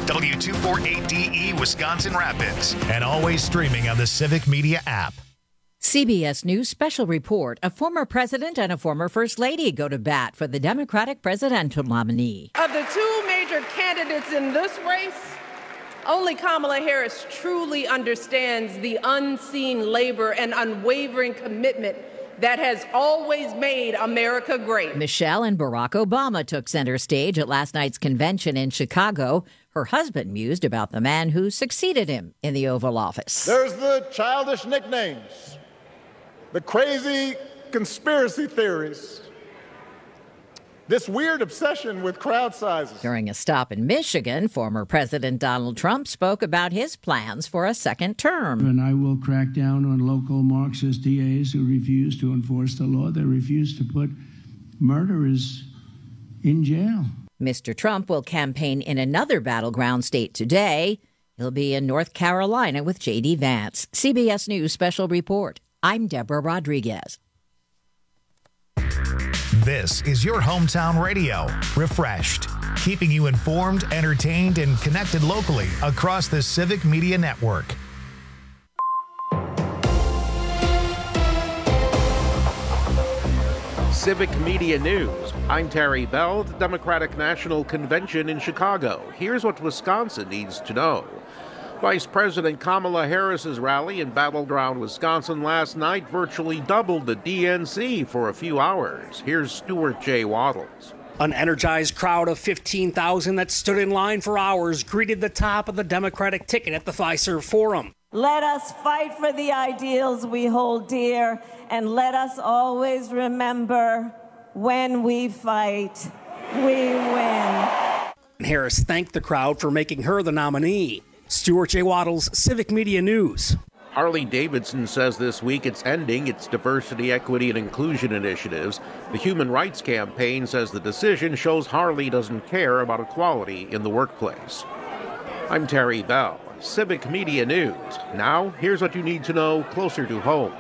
W248DE Wisconsin Rapids, and always streaming on the Civic Media app. CBS News special report. A former president and a former first lady go to bat for the Democratic presidential nominee. Of the two major candidates in this race, only Kamala Harris truly understands the unseen labor and unwavering commitment that has always made America great. Michelle and Barack Obama took center stage at last night's convention in Chicago. Her husband mused about the man who succeeded him in the Oval Office. There's the childish nicknames, the crazy conspiracy theories, this weird obsession with crowd sizes. During a stop in Michigan, former President Donald Trump spoke about his plans for a second term. And I will crack down on local Marxist DAs who refuse to enforce the law. They refuse to put murderers in jail. Mr. Trump will campaign in another battleground state today. He'll be in North Carolina with J.D. Vance. CBS News special report. I'm Deborah Rodriguez. This is your hometown radio, Refreshed, keeping you informed, entertained, and connected locally across the Civic Media Network. Civic Media News. I'm Terry Bell, the Democratic National Convention in Chicago. Here's what Wisconsin needs to know. Vice President Kamala Harris's rally in Battleground, Wisconsin last night virtually doubled the DNC for a few hours. Here's Stuart J. Waddles. An energized crowd of 15,000 that stood in line for hours greeted the top of the Democratic ticket at the Fiserv Forum. Let us fight for the ideals we hold dear, and let us always remember, when we fight, we win. Harris thanked the crowd for making her the nominee. Stuart J. Waddles, Civic Media News. Harley-Davidson says this week it's ending its diversity, equity, and inclusion initiatives. The Human Rights Campaign says the decision shows Harley doesn't care about equality in the workplace. I'm Terry Bell, Civic Media News. Now, here's what you need to know closer to home.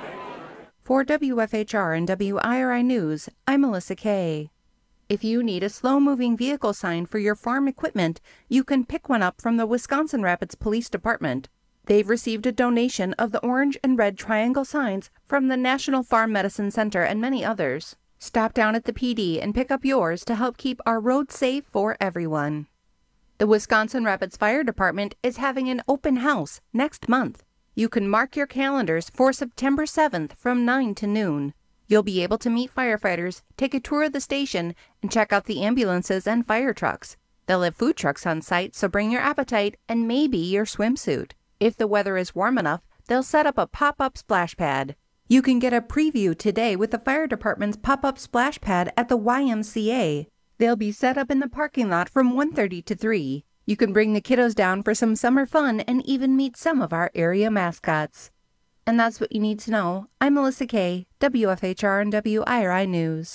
For WFHR and WIRI News, I'm Melissa Kay. If you need a slow-moving vehicle sign for your farm equipment, you can pick one up from the Wisconsin Rapids Police Department. They've received a donation of the orange and red triangle signs from the National Farm Medicine Center and many others. Stop down at the PD and pick up yours to help keep our roads safe for everyone. The Wisconsin Rapids Fire Department is having an open house next month. You can mark your calendars for September 7th from 9 to noon. You'll be able to meet firefighters, take a tour of the station, and check out the ambulances and fire trucks. They'll have food trucks on site, so bring your appetite and maybe your swimsuit. If the weather is warm enough, they'll set up a pop-up splash pad. You can get a preview today with the fire department's pop-up splash pad at the YMCA. They'll be set up in the parking lot from 1:30 to 3. You can bring the kiddos down for some summer fun and even meet some of our area mascots. And that's what you need to know. I'm Melissa Kay, WFHR and WIRI News.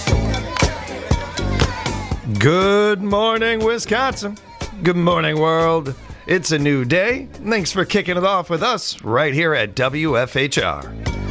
Good morning, Wisconsin. Good morning, world. It's a new day. Thanks for kicking it off with us right here at WFHR.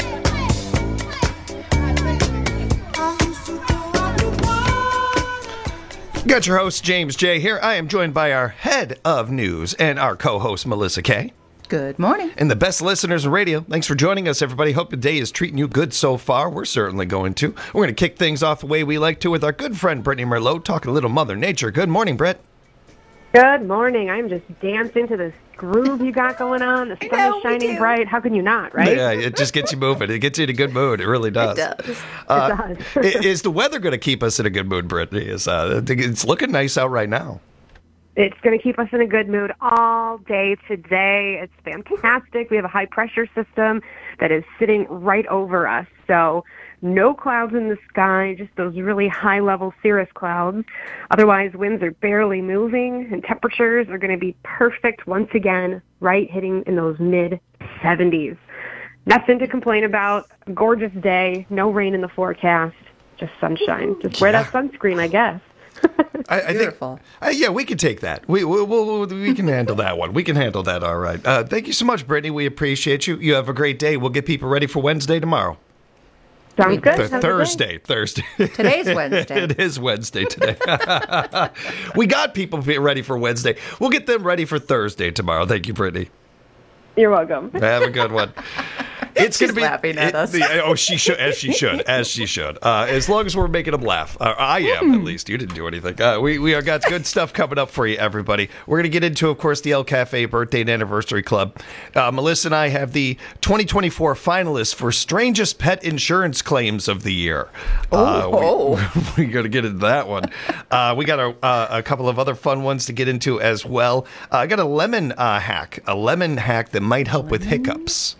Got your host, James J. here. I am joined by our head of news and our co-host, Melissa Kay. Good morning. And the best listeners in radio. Thanks for joining us, everybody. Hope the day is treating you good so far. We're certainly going to. We're going to kick things off the way we like to with our good friend, Brittany Merlot, talking a little Mother Nature. Good morning, Britt. Good morning. I'm just dancing to this groove you got going on. The sun is shining bright. How can you not, right? Yeah, it just gets you moving. It gets you in a good mood. It really does. It does. Is the weather going to keep us in a good mood, Brittany? It's looking nice out right now. It's going to keep us in a good mood all day today. It's fantastic. We have a high-pressure system that is sitting right over us. So no clouds in the sky, just those really high-level cirrus clouds. Otherwise, winds are barely moving, and temperatures are going to be perfect once again, right hitting in those mid-70s. Nothing to complain about. A gorgeous day. No rain in the forecast. Just sunshine. Just wear that sunscreen, I guess. I Beautiful. think, yeah, we can take that. We can handle that one. We can handle that all right. Thank you so much, Brittany. We appreciate you. You have a great day. We'll get people ready for Wednesday tomorrow. Sounds good. Have a good Thursday. Today's Wednesday. It is Wednesday today. We got people ready for Wednesday. We'll get them ready for Thursday tomorrow. Thank you, Brittany. You're welcome. Have a good one. It's going to be laughing at us. She should, as she should. As long as we're making them laugh. I am, at least. You didn't do anything. We are got good stuff coming up for you, everybody. We're going to get into, of course, the El Cafe Birthday and Anniversary Club. Melissa and I have the 2024 finalists for Strangest Pet Insurance Claims of the Year. We're going to get into that one. We got a couple of other fun ones to get into as well. I got a lemon hack that might help with hiccups.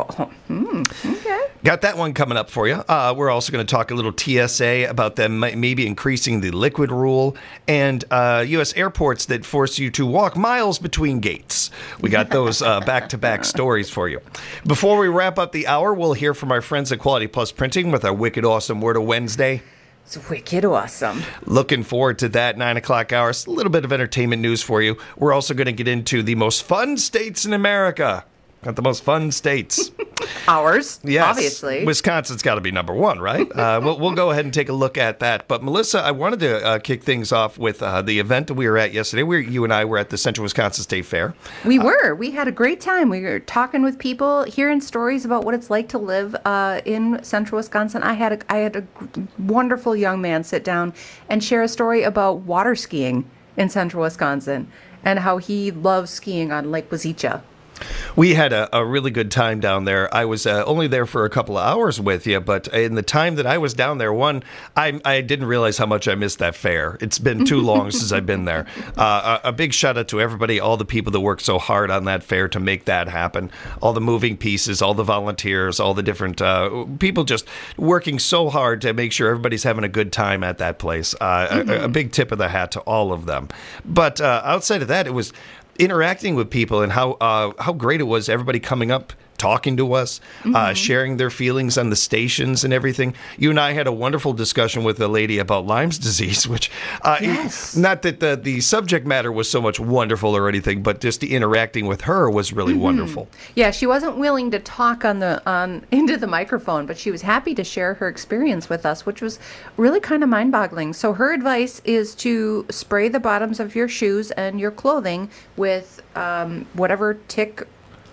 Okay. Got that one coming up for you. We're also going to talk a little TSA about them maybe increasing the liquid rule, and U.S. airports that force you to walk miles between gates. We got those back-to-back stories for you. Before we wrap up the hour, we'll hear from our friends at Quality Plus Printing with our Wicked Awesome Word of Wednesday. It's wicked awesome. Looking forward to that 9 o'clock hour. A little bit of entertainment news for you. We're also going to get into the most fun states in America. Got the most fun states. Ours, yes. Obviously. Wisconsin's got to be number one, right? We'll go ahead and take a look at that. But, Melissa, I wanted to kick things off with the event that we were at yesterday. You and I were at the Central Wisconsin State Fair. We were. We had a great time. We were talking with people, hearing stories about what it's like to live in Central Wisconsin. I had a wonderful young man sit down and share a story about water skiing in Central Wisconsin and how he loves skiing on Lake Wazeecha. We had a really good time down there. I was only there for a couple of hours with you, but in the time that I was down there, I didn't realize how much I missed that fair. It's been too long since I've been there. A big shout out to everybody, all the people that worked so hard on that fair to make that happen. All the moving pieces, all the volunteers, all the different people just working so hard to make sure everybody's having a good time at that place. A big tip of the hat to all of them. But outside of that, it was interacting with people and how great it was, everybody coming up, talking to us, sharing their feelings on the stations and everything. You and I had a wonderful discussion with a lady about Lyme's disease, which, yes. Not that the subject matter was so much wonderful or anything, but just the interacting with her was really wonderful. Yeah, she wasn't willing to talk into the microphone, but she was happy to share her experience with us, which was really kind of mind-boggling. So her advice is to spray the bottoms of your shoes and your clothing with whatever tick.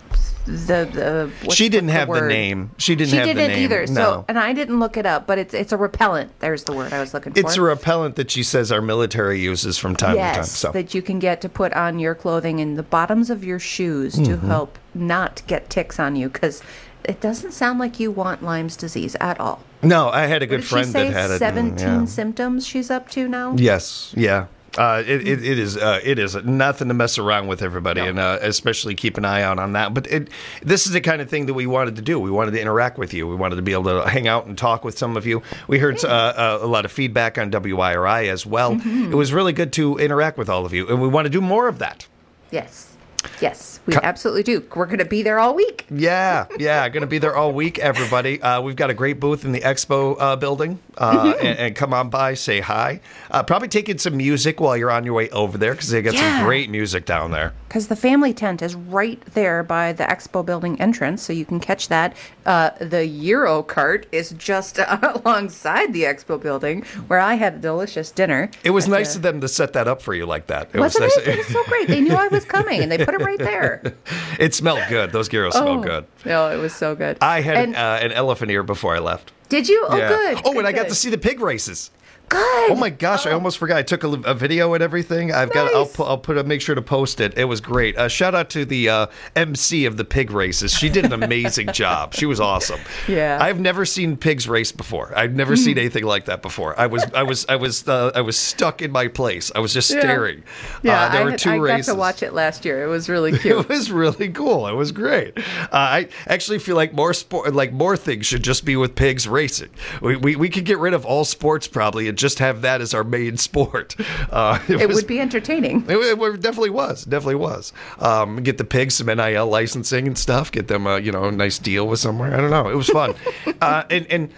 She didn't have the name. She didn't either. No. So, and I didn't look it up, but it's a repellent. There's the word I was looking for. It's a repellent that she says our military uses from time to time. Yes, that you can get to put on your clothing and the bottoms of your shoes to help not get ticks on you, because it doesn't sound like you want Lyme's disease at all. No, I had a good friend that had it. 17 symptoms she's up to now? Yes, yeah. It is nothing to mess around with, everybody, and especially keep an eye out on that. But this is the kind of thing that we wanted to do. We wanted to interact with you. We wanted to be able to hang out and talk with some of you. We heard a lot of feedback on WIRI as well. It was really good to interact with all of you, and we want to do more of that. Yes, we absolutely do. We're going to be there all week. Yeah, going to be there all week, everybody. We've got a great booth in the Expo building, and come on by, say hi. Probably take in some music while you're on your way over there, because they got some great music down there. Because the family tent is right there by the Expo building entrance, so you can catch that. The Euro cart is just alongside the Expo building, where I had a delicious dinner. It was nice of them to set that up for you like that. Wasn't it? It was so great. They knew I was coming, and they put it right there. It smelled good. Those gyros smelled good. No, it was so good. I had an elephant ear before I left. Did you? Oh, yeah. good. Oh, and I got to see the pig races. Good. Oh my gosh, I almost forgot. I took a video and everything. I'll make sure to post it. It was great. Shout out to the MC of the pig races. She did an amazing job. She was awesome. Yeah. I've never seen pigs race before. I've never seen anything like that before. I was stuck in my place. I was just staring. Yeah, there were two races. I got to watch it last year. It was really cute. It was really cool. It was great. I actually feel like more things should just be with pigs racing. We could get rid of all sports probably and just have that as our main sport. It would be entertaining. It definitely was. Get the pigs some NIL licensing and stuff. Get them a nice deal with somewhere. I don't know. It was fun. And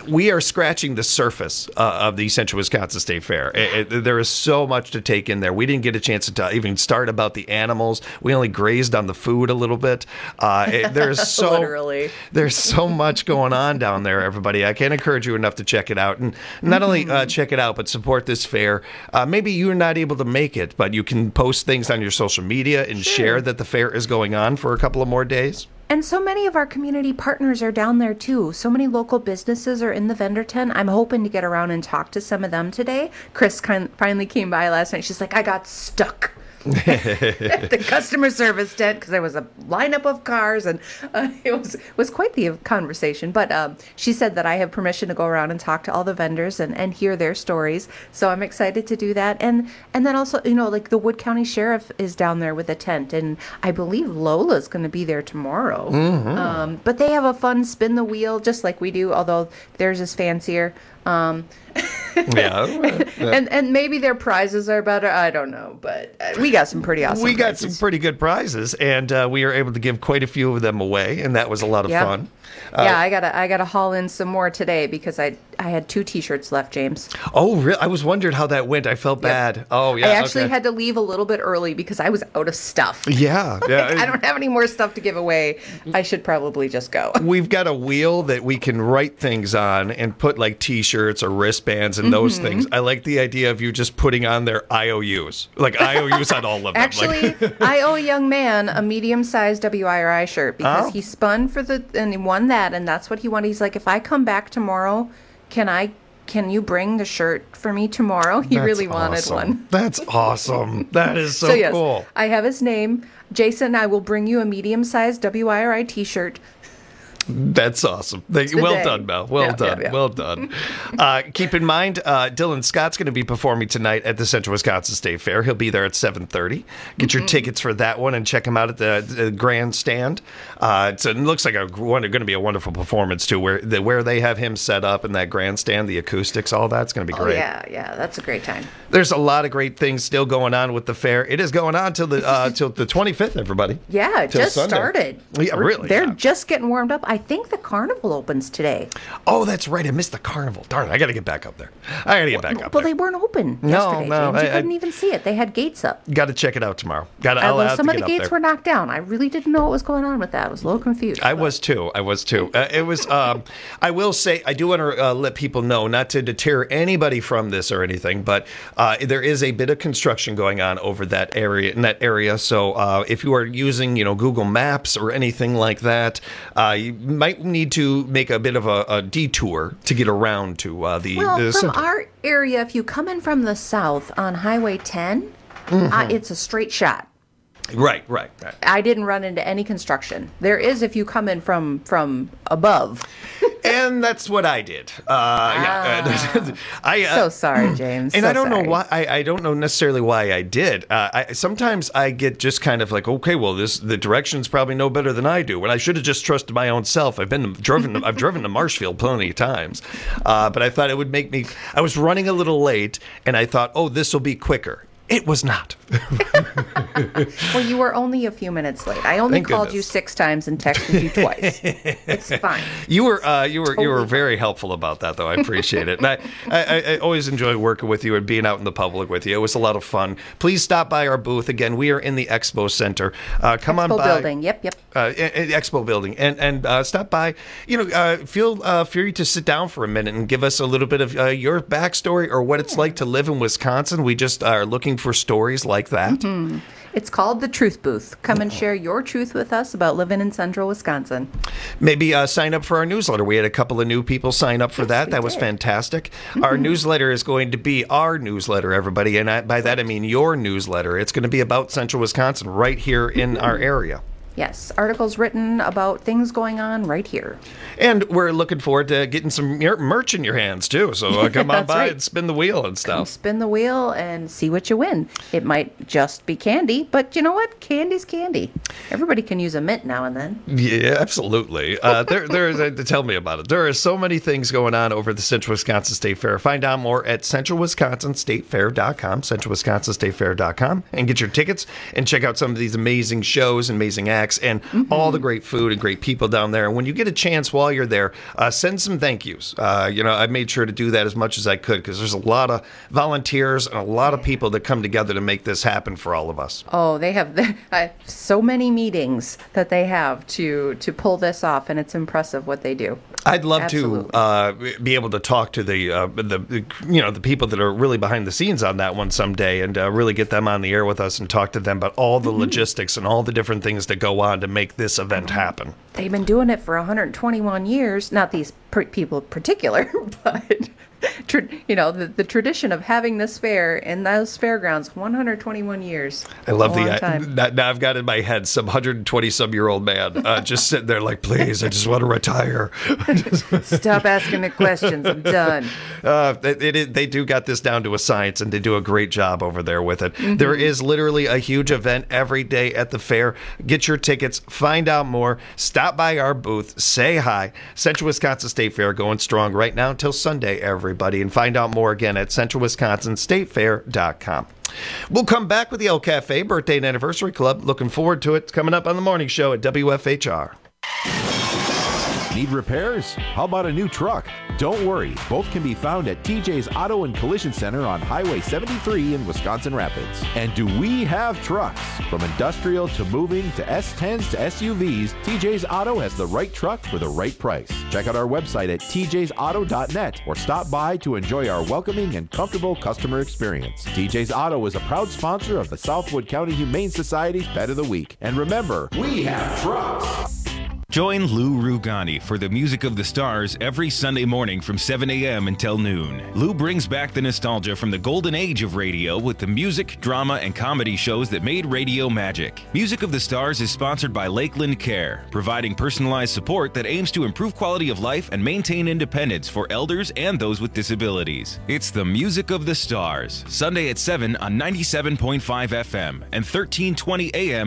we are scratching the surface of the Central Wisconsin State Fair. There is so much to take in there. We didn't get a chance to even start about the animals. We only grazed on the food a little bit. There's so much going on down there, everybody. I can't encourage you enough to check it out. And not only check it out, but support this fair. Maybe you're not able to make it, but you can post things on your social media and share that the fair is going on for a couple of more days. And so many of our community partners are down there too. So many local businesses are in the vendor tent. I'm hoping to get around and talk to some of them today. Chris finally came by last night. She's like, I got stuck at the customer service tent because there was a lineup of cars, and it was quite the conversation. But she said that I have permission to go around and talk to all the vendors and hear their stories. So I'm excited to do that. And then also, like the Wood County Sheriff is down there with a tent, and I believe Lola's going to be there tomorrow. Mm-hmm. But they have a fun spin the wheel just like we do, although theirs is fancier. And maybe their prizes are better. I don't know, but we got some pretty awesome. We got some pretty good prizes, and we were able to give quite a few of them away, and that was a lot of fun. I gotta haul in some more today because I had 2 T-shirts left, James. Oh, really? I was wondering how that went. I felt bad. Oh, yeah. I actually had to leave a little bit early because I was out of stuff. Yeah. I don't have any more stuff to give away. I should probably just go. We've got a wheel that we can write things on and put like T-shirts or wristbands and those things. I like the idea of you just putting on their IOUs, like IOUs on all of them. Actually, I owe a young man a medium-sized WIRI shirt because he spun and he won that, and that's what he wanted. He's like, if I come back tomorrow, can you bring the shirt for me tomorrow? He really wanted one. That's awesome. That is so cool. I have his name. Jason, I will bring you a medium-sized WIRI T-shirt. That's awesome. Well done, Mel. Well done. Keep in mind, Dylan Scott's going to be performing tonight at the Central Wisconsin State Fair. He'll be there at 7:30. Get your tickets for that one and check him out at the grandstand. It looks like going to be a wonderful performance too, where they have him set up in that grandstand, the acoustics, all that's going to be great. Yeah, that's a great time. There's a lot of great things still going on with the fair. It is going on till the 25th, everybody. Yeah, it just started. Yeah, really. They're just getting warmed up. I think the carnival opens today. Oh, that's right. I missed the carnival. Darn it. I got to get back up there. Well, they weren't open yesterday, James. You couldn't even see it. They had gates up. Got to check it out tomorrow. Some of the gates were knocked down. I really didn't know what was going on with that. I was a little confused. I was too. It was, I will say, I do want to let people know, not to deter anybody from this or anything, but there is a bit of construction going on over in that area. So if you are using, Google Maps or anything like that, you might need to make a bit of a detour to get around to the from our area, if you come in from the south on Highway 10, it's a straight shot. Right. I didn't run into any construction. There is if you come in from above. And that's what I did. So sorry, James. And I don't know why. I don't know necessarily why I did. Sometimes I get just kind of like, okay, well, the direction's probably no better than I do, and I should have just trusted my own self. I've driven to Marshfield plenty of times, but I thought it would make me. I was running a little late, and I thought, oh, this will be quicker. It was not. Well, you were only a few minutes late. I only called you 6 times and texted you twice. It's fine. You were very helpful about that, though. I appreciate it. And I always enjoy working with you and being out in the public with you. It was a lot of fun. Please stop by our booth. Again, we are in the Expo Center. Come on by. Expo building. Yep. Expo building. And stop by. Feel free to sit down for a minute and give us a little bit of your backstory or what it's like to live in Wisconsin. We just are looking for stories like that. Mm-hmm. It's called The Truth Booth. Come and share your truth with us about living in central Wisconsin. Maybe sign up for our newsletter. We had a couple of new people sign up for that. That was fantastic. Mm-hmm. Our newsletter is going to be our newsletter, everybody. And by that, I mean your newsletter. It's going to be about central Wisconsin right here in our area. Yes, articles written about things going on right here. And we're looking forward to getting some merch in your hands, too. So come on by and spin the wheel and stuff. Come spin the wheel and see what you win. It might just be candy, but you know what? Candy's candy. Everybody can use a mint now and then. Yeah, absolutely. Tell me about it. There are so many things going on over the Central Wisconsin State Fair. Find out more at centralwisconsinstatefair.com, centralwisconsinstatefair.com, and get your tickets and check out some of these amazing shows and amazing acts snacks, and all the great food and great people down there. And when you get a chance while you're there, send some thank yous. I made sure to do that as much as I could because there's a lot of volunteers and a lot of people that come together to make this happen for all of us. Oh, they have so many meetings that they have to pull this off, and it's impressive what they do. I'd love to be able to talk to the people that are really behind the scenes on that one someday, and really get them on the air with us and talk to them about all the logistics and all the different things that go on to make this event happen. They've been doing it for 121 years. Not these people in particular, but the tradition of having this fair in those fairgrounds, 121 years. I love now I've got in my head some 120-some-year-old man just sitting there like, please, I just want to retire. Stop asking me questions. I'm done. They do got this down to a science, and they do a great job over there with it. There is literally a huge event every day at the fair. Get your tickets, find out more, stop by our booth, say hi. Central Wisconsin State Fair going strong right now until Sunday, everybody, and find out more again at centralwisconsinstatefair.com. We'll come back with the El Cafe Birthday and Anniversary Club. Looking forward to it. It's coming up on the morning show at WFHR. Need repairs? How about a new truck? Don't worry, both can be found at TJ's Auto and Collision Center on Highway 73 in Wisconsin Rapids. And do we have trucks? From industrial to moving to S10s to SUVs, TJ's Auto has the right truck for the right price. Check out our website at tjsauto.net or stop by to enjoy our welcoming and comfortable customer experience. TJ's Auto is a proud sponsor of the Southwood County Humane Society's Pet of the Week. And remember, we have trucks! Join Lou Rugani for the Music of the Stars every Sunday morning from 7 a.m. until noon. Lou brings back the nostalgia from the golden age of radio with the music, drama, and comedy shows that made radio magic. Music of the Stars is sponsored by Lakeland Care, providing personalized support that aims to improve quality of life and maintain independence for elders and those with disabilities. It's the Music of the Stars, Sunday at 7 on 97.5 FM and 1320 AM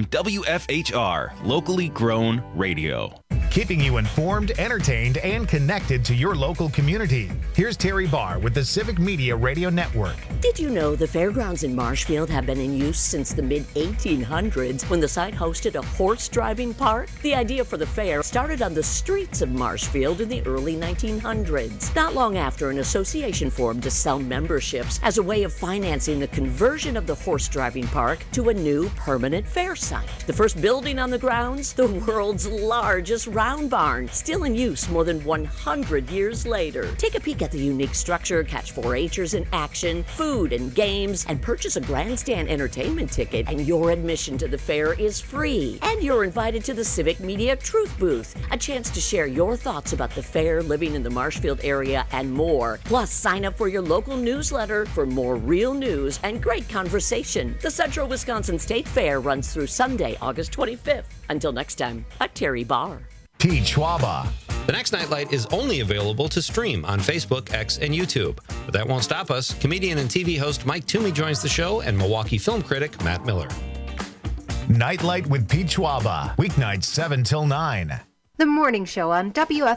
WFHR, locally grown radio. Keeping you informed, entertained, and connected to your local community. Here's Terry Barr with the Civic Media Radio Network. Did you know the fairgrounds in Marshfield have been in use since the mid-1800s when the site hosted a horse driving park? The idea for the fair started on the streets of Marshfield in the early 1900s. Not long after, an association formed to sell memberships as a way of financing the conversion of the horse driving park to a new permanent fair site. The first building on the grounds, the world's largest round barn, still in use more than 100 years later. Take a peek at the unique structure, catch 4-H'ers in action, food and games, and purchase a grandstand entertainment ticket, and your admission to the fair is free. And you're invited to the Civic Media Truth Booth, a chance to share your thoughts about the fair, living in the Marshfield area, and more. Plus, sign up for your local newsletter for more real news and great conversation. The Central Wisconsin State Fair runs through Sunday, August 25th. Until next time, I'm Terry Barr. Pete Schwaba. The next Nightlight is only available to stream on Facebook, X, and YouTube. But that won't stop us. Comedian and TV host Mike Toomey joins the show, and Milwaukee film critic Matt Miller. Nightlight with Pete Schwaba. Weeknights 7 till 9. The morning show on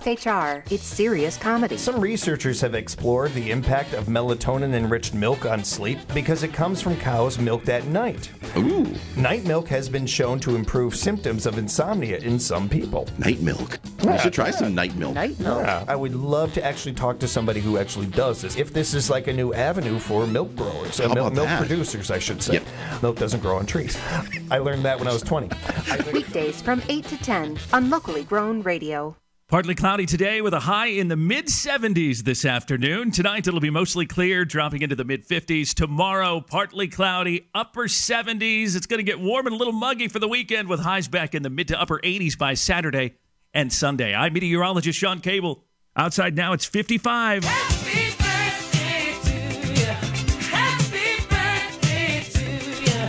WFHR. It's serious comedy. Some researchers have explored the impact of melatonin-enriched milk on sleep because it comes from cows milked at night. Ooh. Night milk has been shown to improve symptoms of insomnia in some people. Night milk. I should try some night milk. Night milk. Yeah, I would love to actually talk to somebody who actually does this. If this is like a new avenue for milk growers, milk producers, I should say. Yep. Milk doesn't grow on trees. I learned that when I was 20. Weekdays from 8 to 10 on locally grown radio. Partly cloudy today with a high in the mid-70s this afternoon. Tonight it'll be mostly clear, dropping into the mid-50s. Tomorrow, partly cloudy, upper 70s. It's going to get warm and a little muggy for the weekend with highs back in the mid to upper 80s by Saturday and Sunday. I'm meteorologist Sean Cable. Outside now it's 55. Happy birthday to you. Happy birthday to you.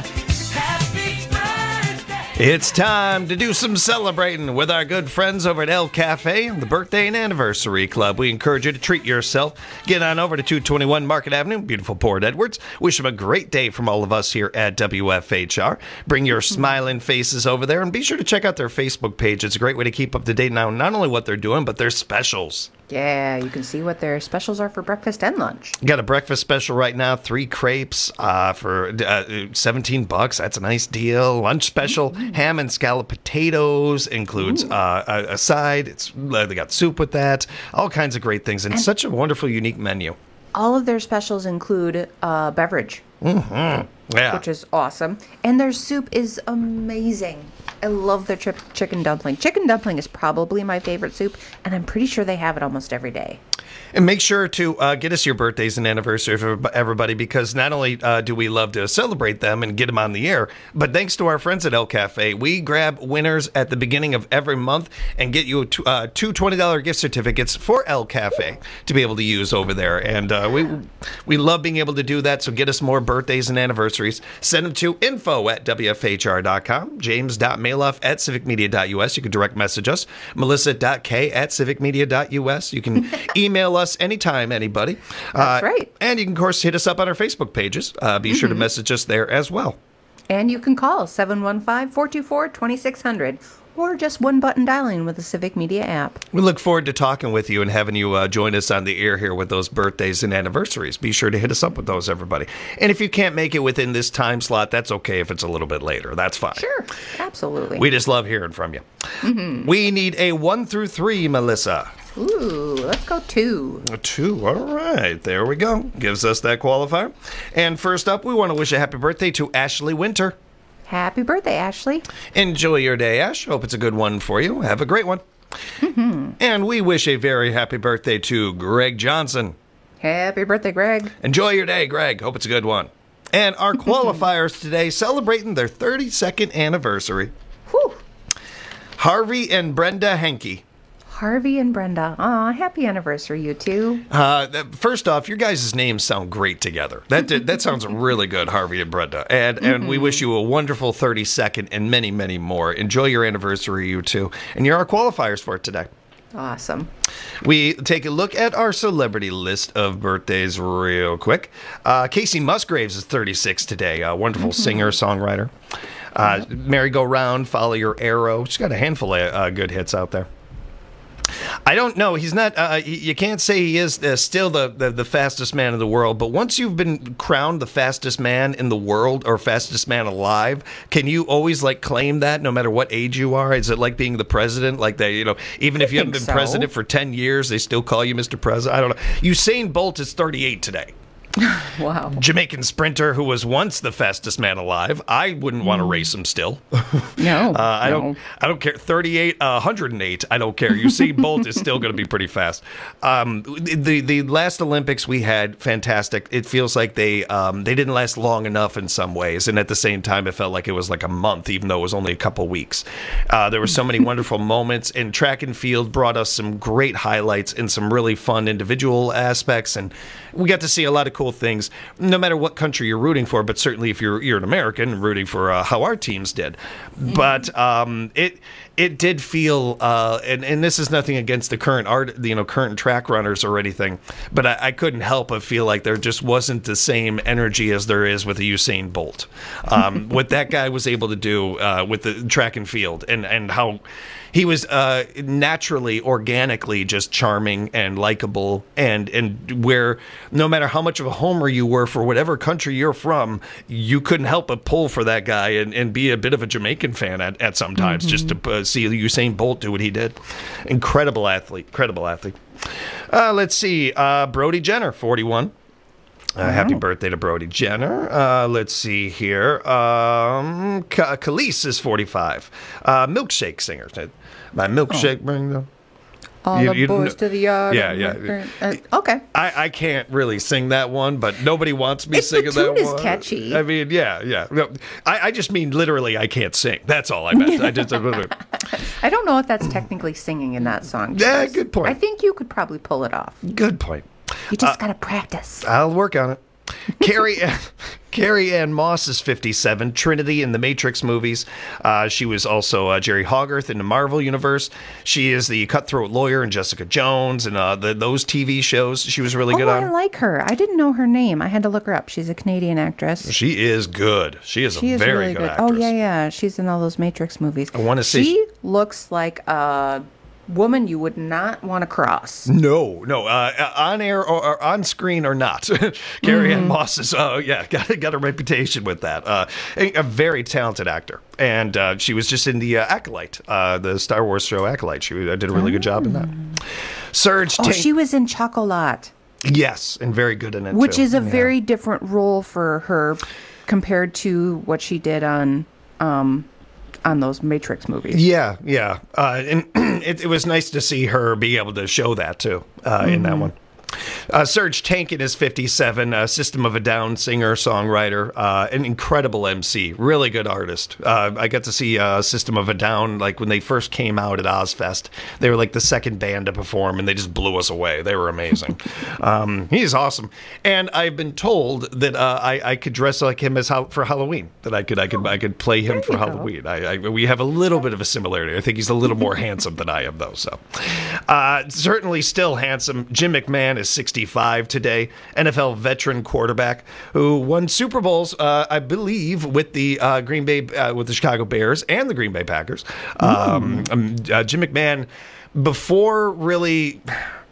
Happy birthday. It's time to do some celebrating with our good friends over at El Cafe, the Birthday and Anniversary Club. We encourage you to treat yourself. Get on over to 221 Market Avenue, beautiful Port Edwards. Wish them a great day from all of us here at WFHR. Bring your smiling faces over there and be sure to check out their Facebook page. It's a great way to keep up to date now, not only what they're doing, but their specials. Yeah, you can see what their specials are for breakfast and lunch. Got a breakfast special right now, 3 crepes for $17. That's a nice deal. Lunch special, ham and scalloped potatoes, includes a side. They got soup with that. All kinds of great things, and such a wonderful, unique menu. All of their specials include beverage. Mm-hmm. Yeah. Which is awesome. And their soup is amazing. I love their chicken dumpling. Chicken dumpling is probably my favorite soup, and I'm pretty sure they have it almost every day. And make sure to get us your birthdays and anniversaries for everybody, because not only do we love to celebrate them and get them on the air, but thanks to our friends at El Cafe, we grab winners at the beginning of every month and get you two $20 gift certificates for El Cafe to be able to use over there. And we love being able to do that, so get us more birthdays and anniversaries. Send them to info@wfhr.com, james.maloff@civicmedia.us. You can direct message us, melissa.k@civicmedia.us. You can email us anytime, anybody. That's right. And you can, of course, hit us up on our Facebook pages. Be sure to message us there as well. And you can call 715-424-2600 or just one button dialing with the Civic Media app. We look forward to talking with you and having you join us on the air here with those birthdays and anniversaries. Be sure to hit us up with those, everybody. And if you can't make it within this time slot, that's okay if it's a little bit later. That's fine. Sure, absolutely. We just love hearing from you. We need a 1 through 3, Melissa. Ooh, let's go 2. 2, all right. There we go. Gives us that qualifier. And first up, we want to wish a happy birthday to Ashley Winter. Happy birthday, Ashley. Enjoy your day, Ash. Hope it's a good one for you. Have a great one. And we wish a very happy birthday to Greg Johnson. Happy birthday, Greg. Enjoy your day, Greg. Hope it's a good one. And our qualifiers today celebrating their 32nd anniversary. Whew. Harvey and Brenda Henke. Harvey and Brenda. Aw, happy anniversary, you two. First off, your guys' names sound great together. That sounds really good, Harvey and Brenda. And we wish you a wonderful 32nd and many, many more. Enjoy your anniversary, you two. And you're our qualifiers for it today. Awesome. We take a look at our celebrity list of birthdays real quick. Casey Musgraves is 36 today. A wonderful singer, songwriter. Merry Go Round, Follow Your Arrow. She's got a handful of good hits out there. I don't know. He's not. You can't say he is still the fastest man in the world. But once you've been crowned the fastest man in the world or fastest man alive, can you always claim that no matter what age you are? Is it like being the president? Like they, even if you haven't been president for 10 years, they still call you Mr. President. I don't know. Usain Bolt is 38 today. Wow. Jamaican sprinter who was once the fastest man alive. I wouldn't want to race him still. No. I don't care. 38, 108. I don't care. Usain Bolt is still going to be pretty fast. The last Olympics we had, fantastic. It feels like they didn't last long enough in some ways, and at the same time, it felt like it was like a month, even though it was only a couple weeks. There were so many wonderful moments, and track and field brought us some great highlights and some really fun individual aspects, and we got to see a lot of cool things, no matter what country you're rooting for, but certainly if you're an American rooting for how our teams did. But it did feel, and this is nothing against the current current track runners or anything, but I couldn't help but feel like there just wasn't the same energy as there is with a Usain Bolt. What that guy was able to do with the track and field, and how he was naturally, organically just charming and likable, and where no matter how much of a homer you were for whatever country you're from, you couldn't help but pull for that guy and be a bit of a Jamaican fan at sometimes, just to see Usain Bolt do what he did. Incredible athlete. Let's see. Brody Jenner, 41. Happy birthday to Brody Jenner. Let's see here. Khalees is 45. Milkshake singer. My milkshake brings them. All the boys to the yard. Yeah. Okay. I can't really sing that one, but nobody wants me singing that one. The tune is catchy. I mean, yeah. No, I just mean literally I can't sing. That's all I meant. I don't know if that's technically singing in that song. Yeah, good point. I think you could probably pull it off. Good point. You just got to practice. I'll work on it. Carrie Ann Moss is 57. Trinity in the Matrix movies. She was also Jerry Hogarth in the Marvel Universe. She is the cutthroat lawyer in Jessica Jones and those TV shows she was really good on. I like her. I didn't know her name. I had to look her up. She's a Canadian actress. She is good. She is a very really good actress. Oh, yeah. She's in all those Matrix movies. I want to see. She looks like woman you would not want to cross. No, on air or on screen or not. Carrie Ann Moss is, got a reputation with that. A very talented actor. And she was just in the Acolyte, the Star Wars show Acolyte. She did a really good job in that. Serge Tank. She was in Chocolat. Yes, and very good in it, which too. is a very different role for her compared to what she did on those Matrix movies. Yeah. And it was nice to see her be able to show that, too, in that one. Serge Tankian is 57, System of a Down singer, songwriter, an incredible MC, really good artist. I got to see System of a Down, like when they first came out at Ozfest. They were like the second band to perform, and they just blew us away. They were amazing. He's awesome. And I've been told that I could dress like him for Halloween, that I could play him for Halloween. We have a little bit of a similarity. I think he's a little more handsome than I am, though. So certainly still handsome. Jim McMahon is 65 today, NFL veteran quarterback who won Super Bowls, I believe, with the with the Chicago Bears and the Green Bay Packers. Jim McMahon, before really.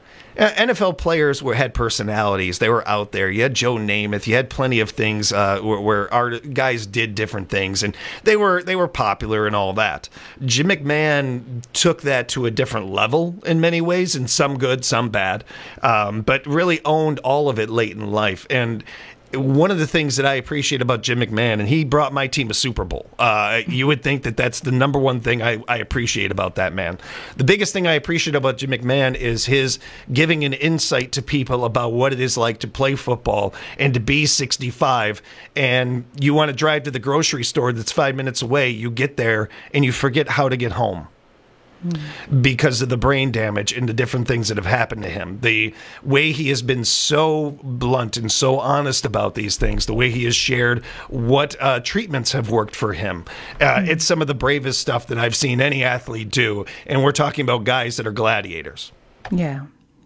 NFL players had personalities. They were out there. You had Joe Namath. You had plenty of things where our guys did different things, and they were popular and all that. Jim McMahon took that to a different level in many ways, and some good, some bad, but really owned all of it late in life. And one of the things that I appreciate about Jim McMahon, and he brought my team a Super Bowl. You would think that that's the number one thing I appreciate about that man. The biggest thing I appreciate about Jim McMahon is his giving an insight to people about what it is like to play football and to be 65. And you want to drive to the grocery store that's 5 minutes away. You get there and you forget how to get home. Because of the brain damage and the different things that have happened to him. The way he has been so blunt and so honest about these things, the way he has shared what treatments have worked for him. It's some of the bravest stuff that I've seen any athlete do. And we're talking about guys that are gladiators. Yeah.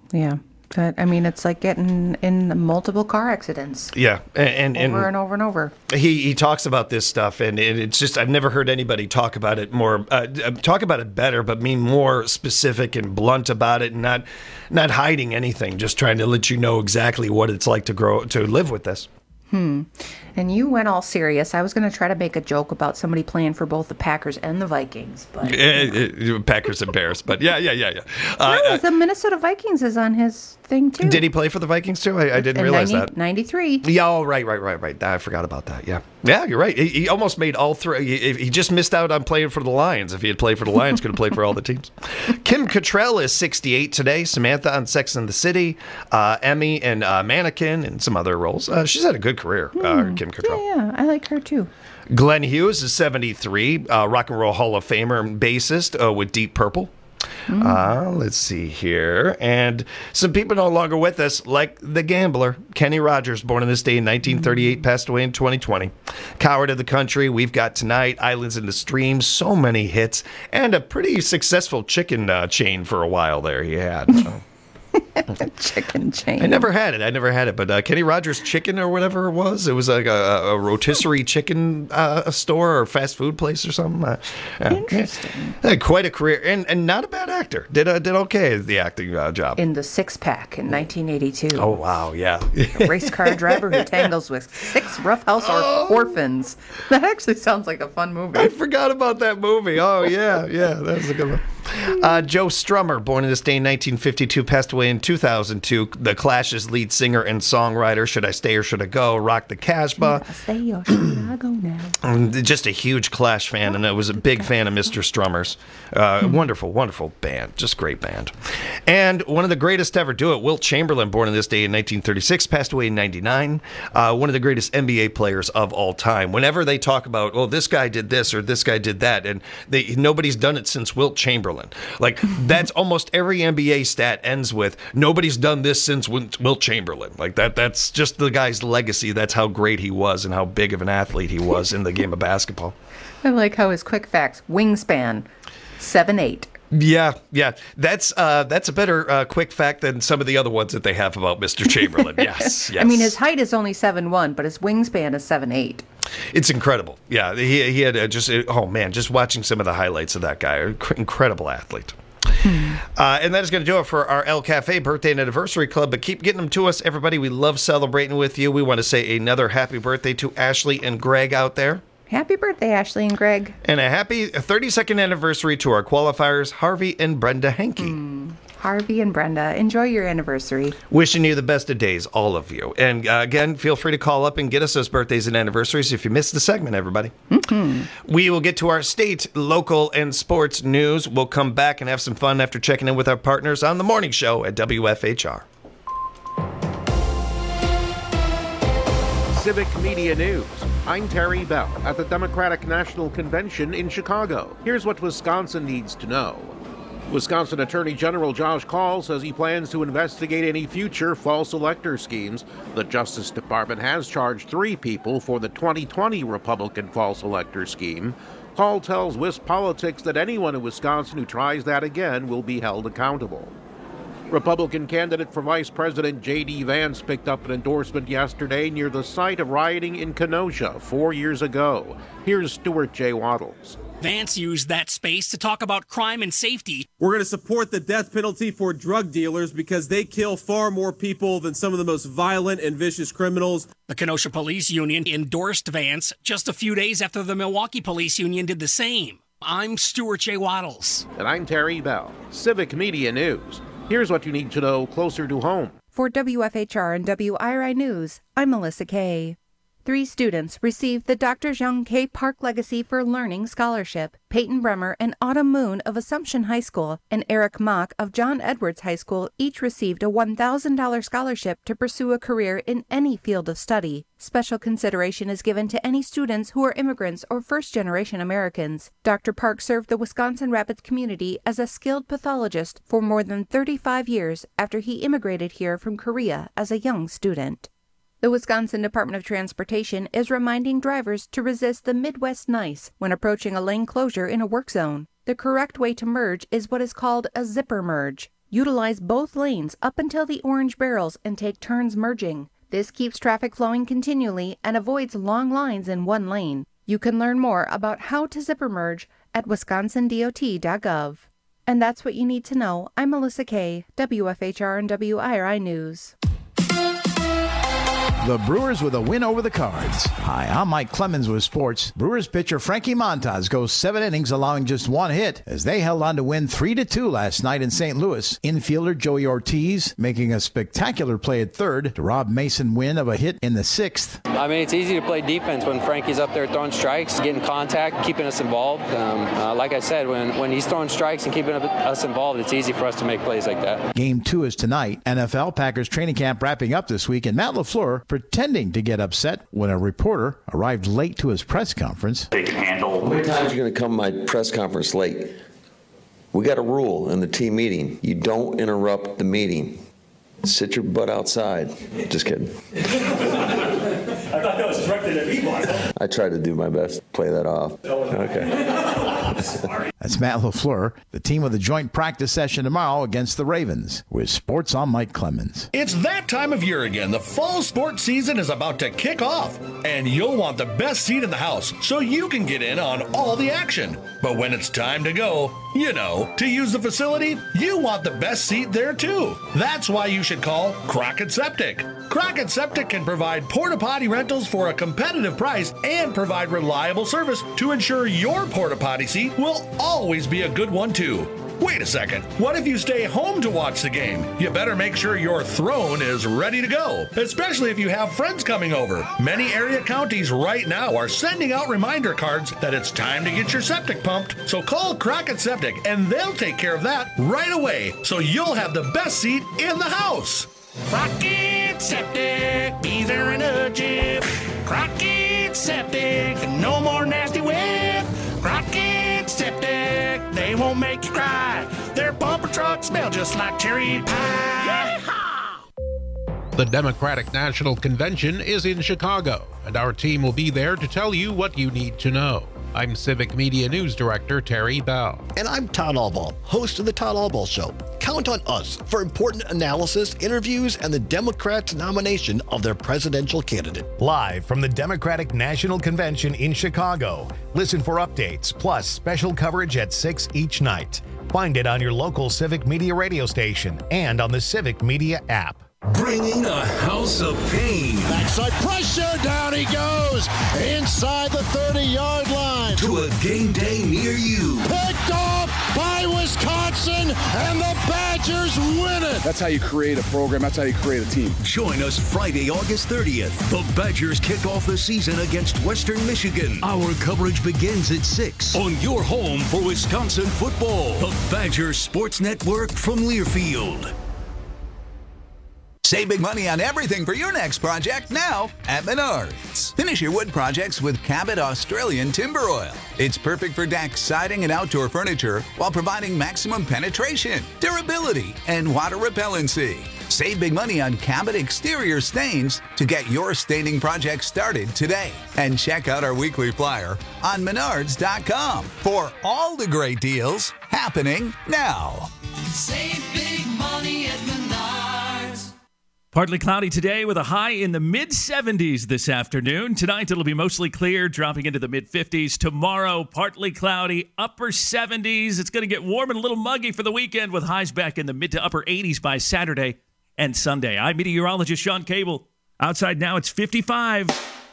But, I mean, it's like getting in multiple car accidents. Yeah. And over and over and over. He talks about this stuff, and it's just, I've never heard anybody talk about it more, talk about it better, but mean more specific and blunt about it, and not hiding anything, just trying to let you know exactly what it's like to live with this. And you went all serious. I was going to try to make a joke about somebody playing for both the Packers and the Vikings, but Packers and Bears. But yeah. The Minnesota Vikings is on his thing too. Did he play for the Vikings too? I didn't realize that. 93. Yeah, oh, right. I forgot about that. Yeah, you're right. He almost made all three. He just missed out on playing for the Lions. If he had played for the Lions, could have played for all the teams. Kim Cattrall is 68 today. Samantha on Sex and the City, Emmy and Mannequin, and some other roles. She's had a good career, Kim Cattrall. Yeah, I like her too. Glenn Hughes is 73, Rock and Roll Hall of Famer and bassist with Deep Purple. Let's see here. And some people no longer with us, like the gambler, Kenny Rogers, born on this day in 1938, passed away in 2020. Coward of the Country, We've Got Tonight, Islands in the Stream, so many hits, and a pretty successful chicken chain for a while there he had. Chicken chain. I never had it, but Kenny Rogers Chicken or whatever it was like a rotisserie chicken store or fast food place or something. Interesting. Had quite a career, and not a bad actor. Did okay at the acting job. In The Six Pack in 1982. Oh, wow, yeah. A race car driver who tangles with 6 roughhouse orphans. That actually sounds like a fun movie. I forgot about that movie. Oh, yeah, that's a good one. Joe Strummer, born in this day in 1952, passed away in 2002. The Clash's lead singer and songwriter. Should I Stay or Should I Go? Rock the Casbah. Should I stay or should I go now? Just a huge Clash fan, and I was a big fan of Mr. Strummer's. Wonderful band. Just great band. And one of the greatest to ever do it, Wilt Chamberlain, born in this day in 1936, passed away in 99. One of the greatest NBA players of all time. Whenever they talk about, oh, this guy did this or this guy did that, and nobody's done it since Wilt Chamberlain. Like, that's almost every NBA stat ends with, nobody's done this since Wilt Chamberlain. Like, that's just the guy's legacy. That's how great he was and how big of an athlete he was in the game of basketball. I like how his quick facts, wingspan, 7'8". Yeah. That's a better quick fact than some of the other ones that they have about Mr. Chamberlain. Yes. I mean, his height is only 7'1", but his wingspan is 7'8". It's incredible. Yeah, he had just watching some of the highlights of that guy, incredible athlete. And that is going to do it for our El Cafe Birthday and Anniversary Club. But keep getting them to us, everybody. We love celebrating with you. We want to say another happy birthday to Ashley and Greg out there. Happy birthday, Ashley and Greg. And a happy 32nd anniversary to our qualifiers, Harvey and Brenda Henke. Harvey and Brenda, enjoy your anniversary. Wishing you the best of days, all of you. And again, feel free to call up and get us those birthdays and anniversaries if you missed the segment, everybody. We will get to our state, local, and sports news. We'll come back and have some fun after checking in with our partners on the morning show at WFHR. Civic Media News. I'm Terry Bell at the Democratic National Convention in Chicago. Here's what Wisconsin needs to know. Wisconsin Attorney General Josh Kaul says he plans to investigate any future false elector schemes. The Justice Department has charged 3 people for the 2020 Republican false elector scheme. Kaul tells WisPolitics that anyone in Wisconsin who tries that again will be held accountable. Republican candidate for Vice President J.D. Vance picked up an endorsement yesterday near the site of rioting in Kenosha 4 years ago. Here's Stuart J. Waddles. Vance used that space to talk about crime and safety. We're going to support the death penalty for drug dealers because they kill far more people than some of the most violent and vicious criminals. The Kenosha Police Union endorsed Vance just a few days after the Milwaukee Police Union did the same. I'm Stuart J. Waddles. And I'm Terry Bell. Civic Media News. Here's what you need to know closer to home. For WFHR and WIRI News, I'm Melissa Kay. 3 students received the Dr. Jean K. Park Legacy for Learning Scholarship. Peyton Bremer and Autumn Moon of Assumption High School and Eric Mock of John Edwards High School each received a $1,000 scholarship to pursue a career in any field of study. Special consideration is given to any students who are immigrants or first-generation Americans. Dr. Park served the Wisconsin Rapids community as a skilled pathologist for more than 35 years after he immigrated here from Korea as a young student. The Wisconsin Department of Transportation is reminding drivers to resist the Midwest Nice when approaching a lane closure in a work zone. The correct way to merge is what is called a zipper merge. Utilize both lanes up until the orange barrels and take turns merging. This keeps traffic flowing continually and avoids long lines in one lane. You can learn more about how to zipper merge at wisconsindot.gov. And that's what you need to know. I'm Melissa Kay, WFHR and WIRI News. The Brewers with a win over the Cards. Hi, I'm Mike Clemens with sports. Brewers pitcher Frankie Montas goes 7 innings, allowing just 1 hit as they held on to win 3-2 last night in St. Louis. Infielder Joey Ortiz making a spectacular play at third to rob Mason Wynn of a hit in the 6th. I mean, it's easy to play defense when Frankie's up there throwing strikes, getting contact, keeping us involved. Like I said, when he's throwing strikes and keeping us involved, it's easy for us to make plays like that. Game 2 is tonight. NFL Packers training camp wrapping up this week, and Matt LaFleur pretending to get upset when a reporter arrived late to his press conference. They can handle. How many times are you going to come to my press conference late? We got a rule in the team meeting. You don't interrupt the meeting. Sit your butt outside. Just kidding. I thought that was directed at me, Michael. I tried to do my best to play that off. Okay. That's Matt LaFleur. The team with a joint practice session tomorrow against the Ravens. With sports, I'm Mike Clemens. It's that time of year again. The fall sports season is about to kick off, and you'll want the best seat in the house so you can get in on all the action. But when it's time to go, to use the facility, you want the best seat there too. That's why you should call Crockett Septic. Crockett Septic can provide porta potty rentals for a competitive price and provide reliable service to ensure your porta potty seat will always be a good one too. Wait a second, what if you stay home to watch the game? You better make sure your throne is ready to go, especially if you have friends coming over. Many area counties right now are sending out reminder cards that it's time to get your septic pumped, so call Crockett Septic and they'll take care of that right away, so you'll have the best seat in the house. Crockett Septic, be there in a jiff. Crockett Septic, no more nasty whip. Crockett Septic, they won't make you cry. Their bumper trucks smell just like cherry pie. The Democratic National Convention is in Chicago, and our team will be there to tell you what you need to know. I'm Civic Media News Director Terry Bell. And I'm Todd Albaugh, host of The Todd Albaugh Show. Count on us for important analysis, interviews, and the Democrats' nomination of their presidential candidate. Live from the Democratic National Convention in Chicago. Listen for updates, plus special coverage at 6 each night. Find it on your local Civic Media radio station and on the Civic Media app. Bringing a house of pain. Backside pressure, down he goes, inside the 30-yard line. To a game day near you. Picked off by Wisconsin, and the Badgers win it. That's how you create a program. That's how you create a team. Join us Friday, August 30th. The Badgers kick off the season against Western Michigan. Our coverage begins at 6 on your home for Wisconsin football. The Badgers Sports Network from Learfield. Save big money on everything for your next project now at Menards. Finish your wood projects with Cabot Australian Timber Oil. It's perfect for decks, siding, and outdoor furniture while providing maximum penetration, durability, and water repellency. Save big money on Cabot exterior stains to get your staining project started today. And check out our weekly flyer on Menards.com for all the great deals happening now. Save big money at Menards. Partly cloudy today with a high in the mid-70s this afternoon. Tonight, it'll be mostly clear, dropping into the mid-50s. Tomorrow, partly cloudy, upper 70s. It's going to get warm and a little muggy for the weekend with highs back in the mid to upper 80s by Saturday and Sunday. I'm meteorologist Sean Cable. Outside now, it's 55.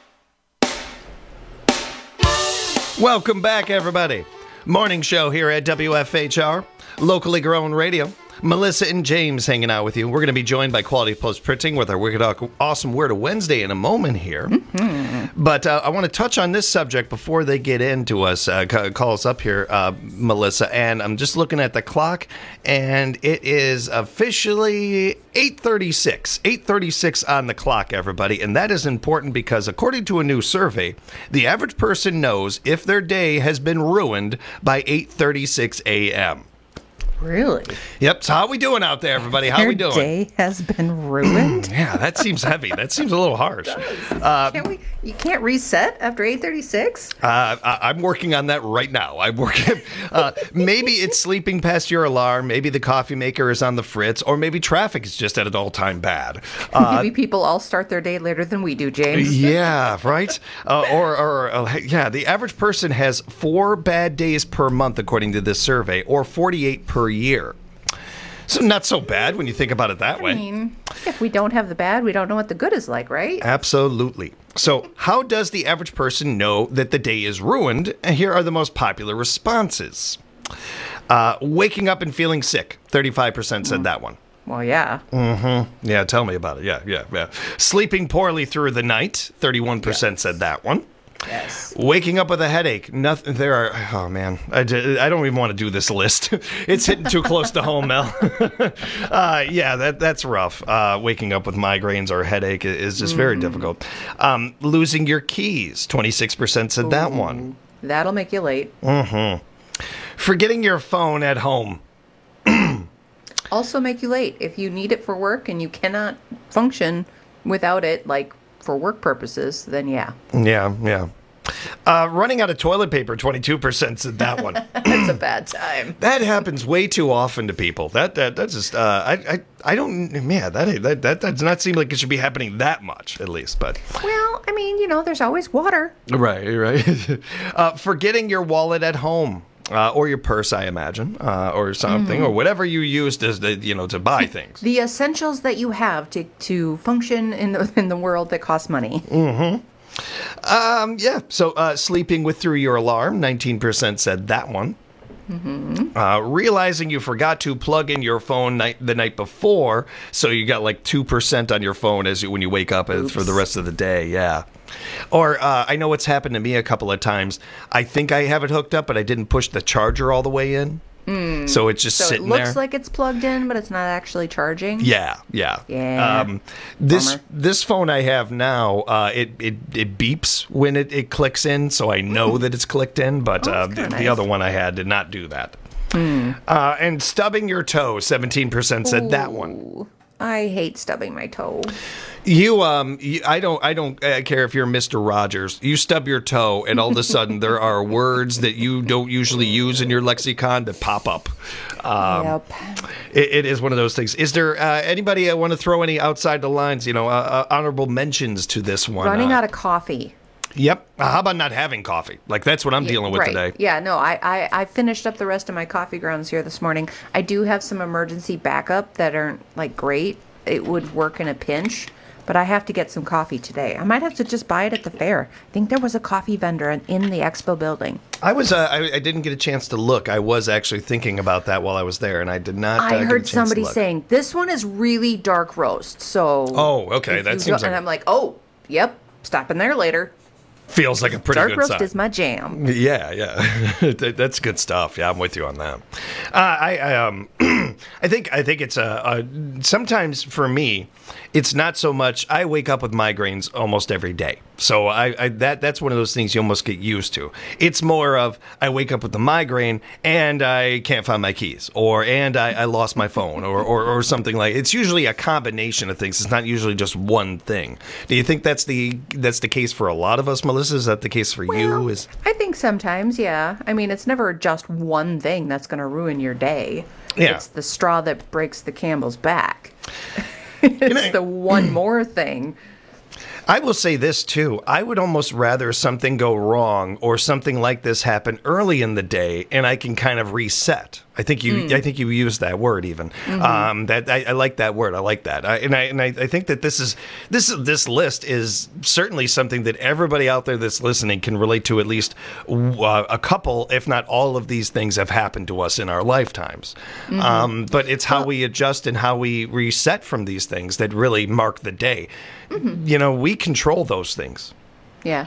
Welcome back, everybody. Morning show here at WFHR, locally grown radio. Melissa and James hanging out with you. We're going to be joined by Quality Post Printing with our Wicked Awesome Word of Wednesday in a moment here. Mm-hmm. But I want to touch on this subject before they get into us. Call us up here, Melissa. And I'm just looking at the clock, and it is officially 8:36. 8:36 on the clock, everybody. And that is important because according to a new survey, the average person knows if their day has been ruined by 8:36 a.m. Really? Yep. So how we doing out there, everybody? How we doing? Your day has been ruined? Yeah, that seems heavy. That seems a little harsh. You can't reset after 8:36? I'm working on that right now. I'm working. Maybe it's sleeping past your alarm. Maybe the coffee maker is on the fritz. Or maybe traffic is just at an all-time bad. Maybe people all start their day later than we do, James. Yeah, right? The average person has 4 bad days per month, according to this survey, or 48 per year. So not so bad when you think about it that way. I mean, if we don't have the bad, we don't know what the good is like, right? Absolutely. So how does the average person know that the day is ruined? And here are the most popular responses. Waking up and feeling sick. 35% said that one. Well, yeah. Mm-hmm. Yeah, tell me about it. Yeah. Sleeping poorly through the night. 31% said that one. Yes. Waking up with a headache. Nothing. There are. Oh man, I don't even want to do this list. It's hitting too close to home, Mel. That's rough. Waking up with migraines or a headache is just very difficult. Losing your keys. 26% said that one. That'll make you late. Mm-hmm. Forgetting your phone at home. Also make you late if you need it for work and you cannot function without it, like for work purposes, then yeah. Yeah. Running out of toilet paper, 22% said that one. That's a bad time. That happens way too often to people. That's just I don't. Yeah, that does not seem like it should be happening that much, at least. But well, I mean, there's always water. Right. Forgetting your wallet at home. Or your purse, I imagine, or something, or whatever you use to buy things. The essentials that you have to function in the world that cost money. Mm-hmm. So sleeping through your alarm, 19% said that one. Mm-hmm. Realizing you forgot to plug in your phone the night before, so you got like 2% on your phone when you wake up for the rest of the day. Yeah. Or I know what's happened to me a couple of times. I think I have it hooked up, but I didn't push the charger all the way in. So it's just sitting there. So it looks like it's plugged in, but it's not actually charging? Yeah. This phone I have now, it beeps when it clicks in, so I know that it's clicked in, but the other one I had did not do that. And stubbing your toe, 17% said that one. I hate stubbing my toe. I don't care if you're Mr. Rogers. You stub your toe, and all of a sudden there are words that you don't usually use in your lexicon that pop up. Yep. It is one of those things. Is there anybody want to throw any outside the lines? Honorable mentions to this one? Running out of coffee. Yep. How about not having coffee? Like, that's what I'm dealing with today. Yeah, no, I finished up the rest of my coffee grounds here this morning. I do have some emergency backup that aren't, like, great. It would work in a pinch, but I have to get some coffee today. I might have to just buy it at the fair. I think there was a coffee vendor in the expo building. I didn't get a chance to look. I was actually thinking about that while I was there, and I did not I get a heard chance somebody to look. saying, this one is really dark roast, so... Oh, okay, that seems like... And I'm like, oh, yep, stopping there later. Feels like a pretty Dark good roast sign. is my jam. Yeah. That's good stuff. Yeah, I'm with you on that. I think it's sometimes for me, it's not so much. I wake up with migraines almost every day, so that's one of those things you almost get used to. It's more of I wake up with the migraine and I can't find my keys, and I lost my phone, or something like. It's usually a combination of things. It's not usually just one thing. Do you think that's the case for a lot of us, Melissa? Is that the case for you? I think sometimes, yeah. I mean, it's never just one thing that's going to ruin your day. Yeah. It's the straw that breaks the camel's back. It's the one more thing. I will say this, too. I would almost rather something go wrong or something like this happen early in the day, and I can kind of reset. I think you used that word even. Mm-hmm. I like that word. I like that. I think that this list is certainly something that everybody out there that's listening can relate to. At least a couple, if not all, of these things have happened to us in our lifetimes. Mm-hmm. But it's how we adjust and how we reset from these things that really mark the day. Mm-hmm. We control those things. Yeah.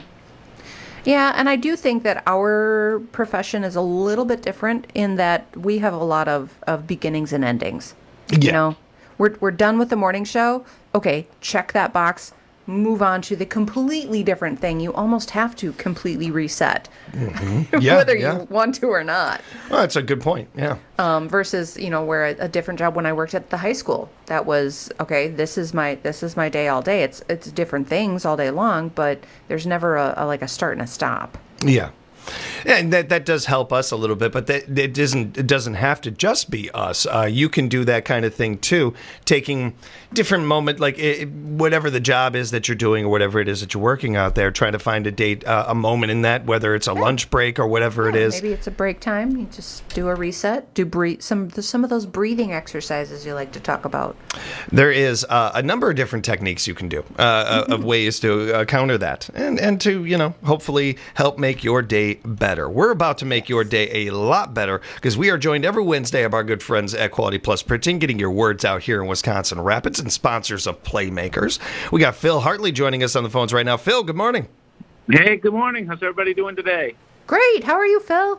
Yeah, and I do think that our profession is a little bit different in that we have a lot of beginnings and endings. Yeah. You know, we're done with the morning show. Okay, check that box. Move on to the completely different thing. You almost have to completely reset, whether you want to or not. Well, that's a good point. Yeah. Versus, where a different job when I worked at the high school, that was okay. This is my day all day. It's different things all day long, but there's never a start and a stop. Yeah. And that does help us a little bit, but it doesn't have to just be us. You can do that kind of thing too, taking different moment, like whatever the job is that you're doing or whatever it is that you're working out there, trying to find a moment in that, whether it's a lunch break or whatever it is. Maybe it's a break time. You just do a reset, some of those breathing exercises you like to talk about. There is a number of different techniques you can do of ways to counter that and to hopefully help make your day better. We're about to make your day a lot better because we are joined every Wednesday by our good friends at Quality Plus Printing, getting your words out here in Wisconsin Rapids, and sponsors of Playmakers. We got Phil Hartley joining us on the phones right now. Phil, good morning. Hey, good morning. How's everybody doing today? Great. How are you, Phil?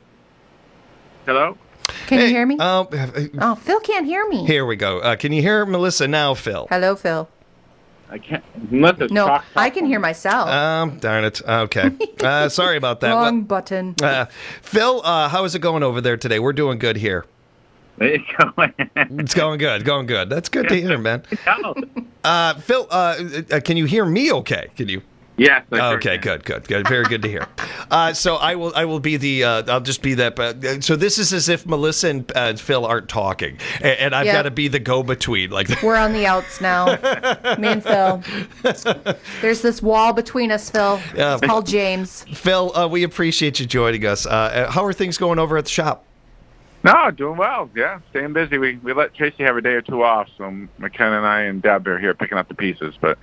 Hello? Can you hear me? Oh, Phil can't hear me. Here we go. Can you hear Melissa now, Phil? Hello, Phil. I can't. No, I can hear myself. Darn it. Okay. Sorry about that. Wrong button. Phil, how is it going over there today? We're doing good here. It's going. It's going good. Going good. That's good to hear, man. Phil, can you hear me okay? Can you? Yes. Okay, good. Very good to hear. So I will be I'll just be that. So this is as if Melissa and Phil aren't talking, and I've got to be the go-between. We're on the outs now, me and Phil. There's this wall between us, Phil. It's called James. Phil, we appreciate you joining us. How are things going over at the shop? No, doing well. Yeah, staying busy. We let Tracy have a day or two off, so McKenna and I and Deb are here picking up the pieces. But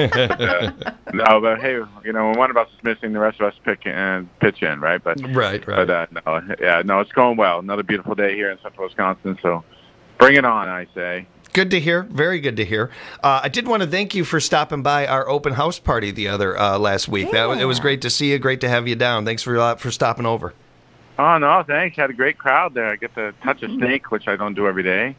but hey, when one of us is missing, the rest of us pitch in, right? But right. But it's going well. Another beautiful day here in Central Wisconsin. So bring it on, I say. Good to hear. Very good to hear. I did want to thank you for stopping by our open house party the other last week. Yeah. It was great to see you. Great to have you down. Thanks for stopping over. Oh, no, thanks. Had a great crowd there. I get to touch a snake, which I don't do every day.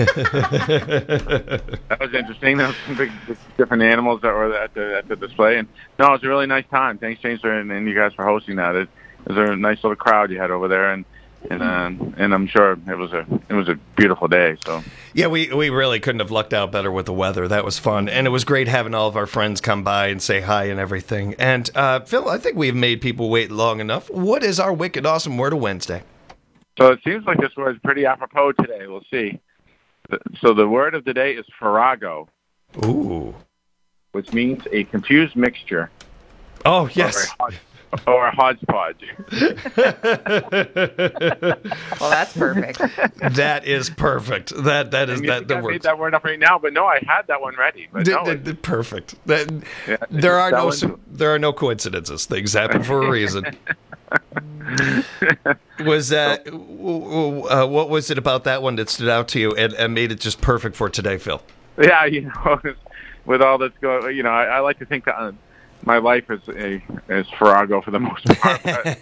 That was interesting. There was some big different animals that were at the display. And no, it was a really nice time. Thanks, James, and you guys for hosting that. It was a nice little crowd you had over there, and I'm sure it was a beautiful day. So yeah, we really couldn't have lucked out better with the weather. That was fun, and it was great having all of our friends come by and say hi and everything. And Phil, I think we've made people wait long enough. What is our wicked awesome word of Wednesday? So it seems like this word is pretty apropos today. We'll see. So the word of the day is farrago. Ooh. Which means a confused mixture. Oh, yes. Or a hodgepodge. Well, that's perfect. That is perfect. That is that. I made that word up right now, but no, I had that one ready. But perfect. There are no coincidences. Things happen for a reason. Was what was it about that one that stood out to you and made it just perfect for today, Phil? Yeah, with all that's going, I like to think that my life is Farrago for the most part.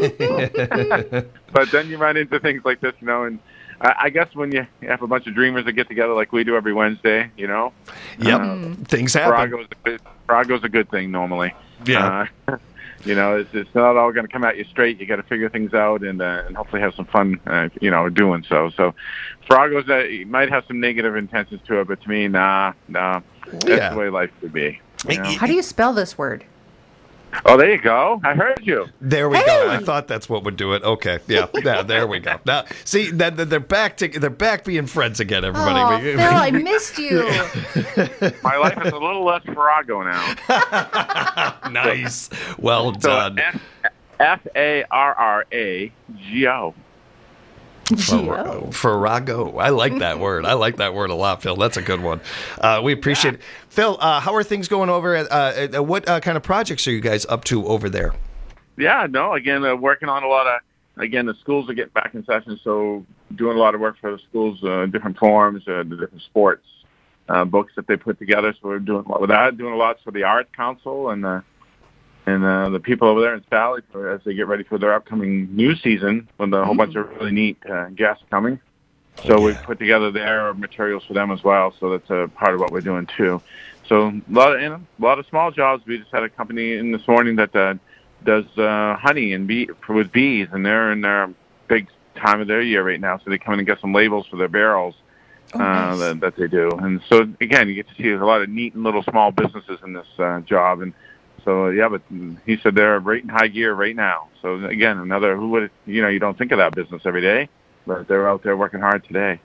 But then you run into things like this, and I guess when you have a bunch of dreamers that get together like we do every Wednesday, Yep, things happen. Farrago's a good thing normally. Yeah. It's not all going to come at you straight. You got to figure things out and hopefully have some fun, doing so. So, Farrago's might have some negative intentions to it, but to me, nah. That's the way life would be. How do you spell this word? Oh, there you go. I heard you. There we go. I thought that's what would do it. Okay, yeah, there we go. Now, see, they're back being friends again. Everybody. Oh, Phil, I missed you. My life is a little less Farrago now. Nice. Well done. Farrago. Farrago. I like that word. I like that word a lot, Phil. That's a good one. We appreciate it. Phil, how are things going over at what kind of projects are you guys up to over there? Yeah, no, again, working on a lot of, the schools are getting back in session, so doing a lot of work for the schools, different forums, the different sports books that they put together. So we're doing a lot with that, doing a lot for the Arts Council and the people over there in Sally as they get ready for their upcoming news season with a whole bunch of really neat guests coming. So we've put together their materials for them as well. So that's a part of what we're doing too. So a lot of small jobs. We just had a company in this morning that does honey and with bees, and they're in their big time of their year right now. So they come in and get some labels for their barrels that they do. And so again, you get to see a lot of neat and little small businesses in this job. And so, but he said they're right in high gear right now. So, again, who would, you don't think of that business every day, but they're out there working hard today.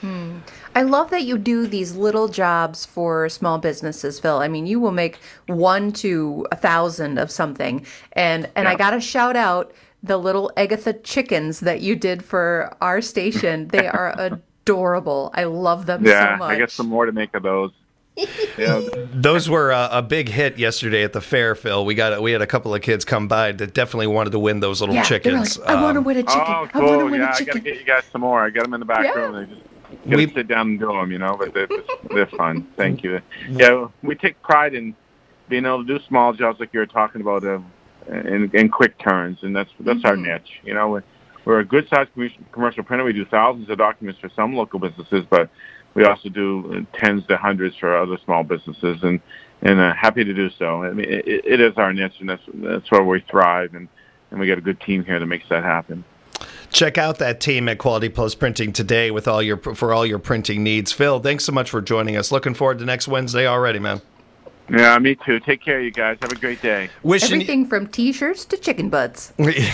I love that you do these little jobs for small businesses, Phil. I mean, you will make 1 to 1,000 of something. And I got to shout out the little Agatha chickens that you did for our station. They are adorable. I love them so much. Yeah, I got some more to make of those. Yeah. Those were a big hit yesterday at the fair, Phil. We had a couple of kids come by that definitely wanted to win those little chickens. Like, I want to win a chicken. Oh, cool. I want to win a chicken. I got to get you guys some more. I got them in the back room. They just got to sit down and do them, but they're fun. Thank you. Yeah, we take pride in being able to do small jobs like you were talking about in quick turns, and that's our niche. We're a good-sized commercial printer. We do thousands of documents for some local businesses, but we also do tens to hundreds for other small businesses, and happy to do so. I mean, it is our niche, and that's where we thrive, and we got a good team here that makes that happen. Check out that team at Quality Post Printing today for all your printing needs. Phil, thanks so much for joining us. Looking forward to next Wednesday already, man. Yeah, me too. Take care, you guys. Have a great day. Everything from T-shirts to chicken butts.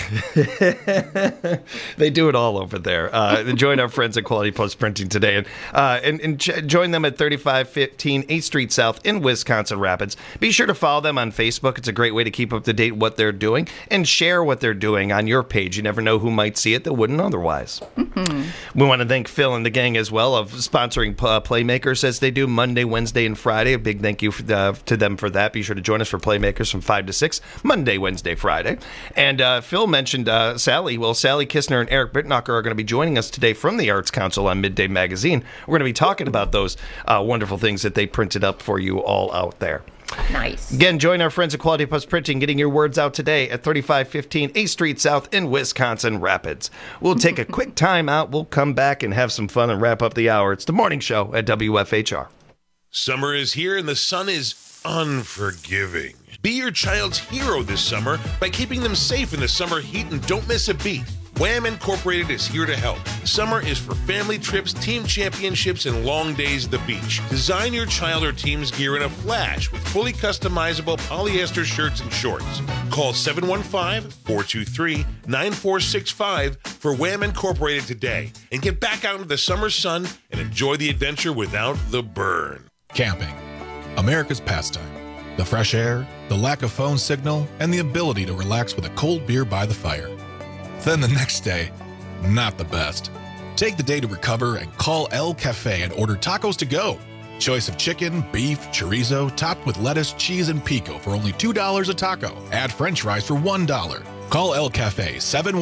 They do it all over there. Join our friends at Quality Post Printing today, and join them at 3515 8th Street South in Wisconsin Rapids. Be sure to follow them on Facebook. It's a great way to keep up to date what they're doing and share what they're doing on your page. You never know who might see it that wouldn't otherwise. Mm-hmm. We want to thank Phil and the gang as well of sponsoring Playmakers as they do Monday, Wednesday, and Friday. A big thank you to them for that. Be sure to join us for Playmakers from 5 to 6, Monday, Wednesday, Friday. And Phil mentioned Sally. Well, Sally Kistner and Eric Bitnacher are going to be joining us today from the Arts Council on Midday Magazine. We're going to be talking about those wonderful things that they printed up for you all out there. Nice. Again, join our friends at Quality Post Printing, getting your words out today at 3515 8th Street South in Wisconsin Rapids. We'll take a quick time out. We'll come back and have some fun and wrap up the hour. It's the morning show at WFHR. Summer is here and the sun is unforgiving. Be your child's hero this summer by keeping them safe in the summer heat and don't miss a beat. Wham Incorporated is here to help. Summer is for family trips, team championships, and long days at the beach. Design your child or team's gear in a flash with fully customizable polyester shirts and shorts. Call 715-423-9465 for Wham Incorporated today and get back out into the summer sun and enjoy the adventure without the burn. Camping, America's pastime. The fresh air, the lack of phone signal, and the ability to relax with a cold beer by the fire. Then the next day, not the best. Take the day to recover and call El Cafe and order tacos to go. Choice of chicken, beef, chorizo, topped with lettuce, cheese, and pico for only $2 a taco. Add french fries for $1. Call El Cafe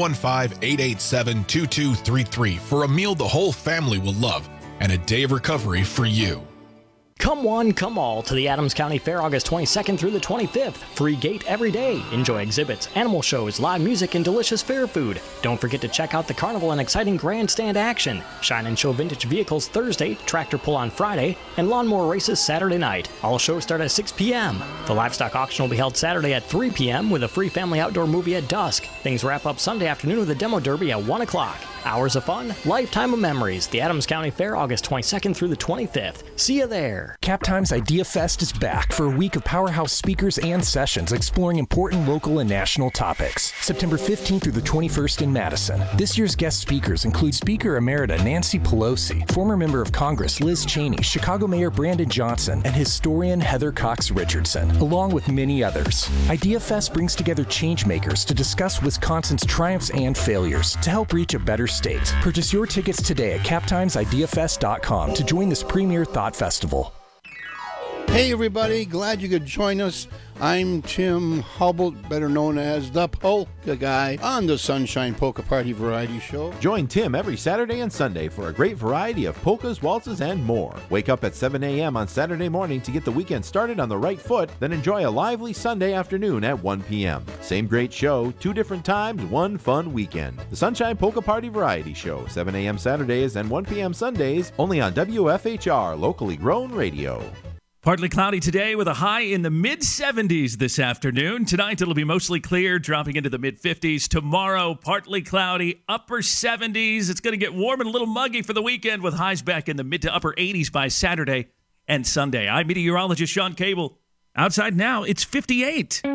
715-887-2233 for a meal the whole family will love and a day of recovery for you. Come one, come all to the Adams County Fair August 22nd through the 25th. Free gate every day. Enjoy exhibits, animal shows, live music, and delicious fair food. Don't forget to check out the carnival and exciting grandstand action. Shine and show vintage vehicles Thursday, tractor pull on Friday, and lawnmower races Saturday night. All shows start at 6 p.m. The livestock auction will be held Saturday at 3 p.m. with a free family outdoor movie at dusk. Things wrap up Sunday afternoon with a demo derby at 1 o'clock. Hours of fun, lifetime of memories. The Adams County Fair, August 22nd through the 25th. See you there. Captime's Idea Fest is back for a week of powerhouse speakers and sessions exploring important local and national topics. September 15th through the 21st in Madison. This year's guest speakers include Speaker Emerita Nancy Pelosi, former member of Congress Liz Cheney, Chicago Mayor Brandon Johnson, and historian Heather Cox Richardson, along with many others. Idea Fest brings together changemakers to discuss Wisconsin's triumphs and failures to help reach a better state. Purchase your tickets today at captimesideafest.com to join this premier thought festival. Hey everybody, glad you could join us. I'm Tim Hubble, better known as the Polka Guy, on the Sunshine Polka Party Variety Show. Join Tim every Saturday and Sunday for a great variety of polkas, waltzes, and more. Wake up at 7 a.m. on Saturday morning to get the weekend started on the right foot, then enjoy a lively Sunday afternoon at 1 p.m. Same great show, 2 different times, one fun weekend. The Sunshine Polka Party Variety Show, 7 a.m. Saturdays and 1 p.m. Sundays, only on WFHR, locally grown radio. Partly cloudy today with a high in the mid-70s this afternoon. Tonight, it'll be mostly clear, dropping into the mid-50s. Tomorrow, partly cloudy, upper 70s. It's going to get warm and a little muggy for the weekend with highs back in the mid to upper 80s by Saturday and Sunday. I'm meteorologist Sean Cable. Outside now, it's 58.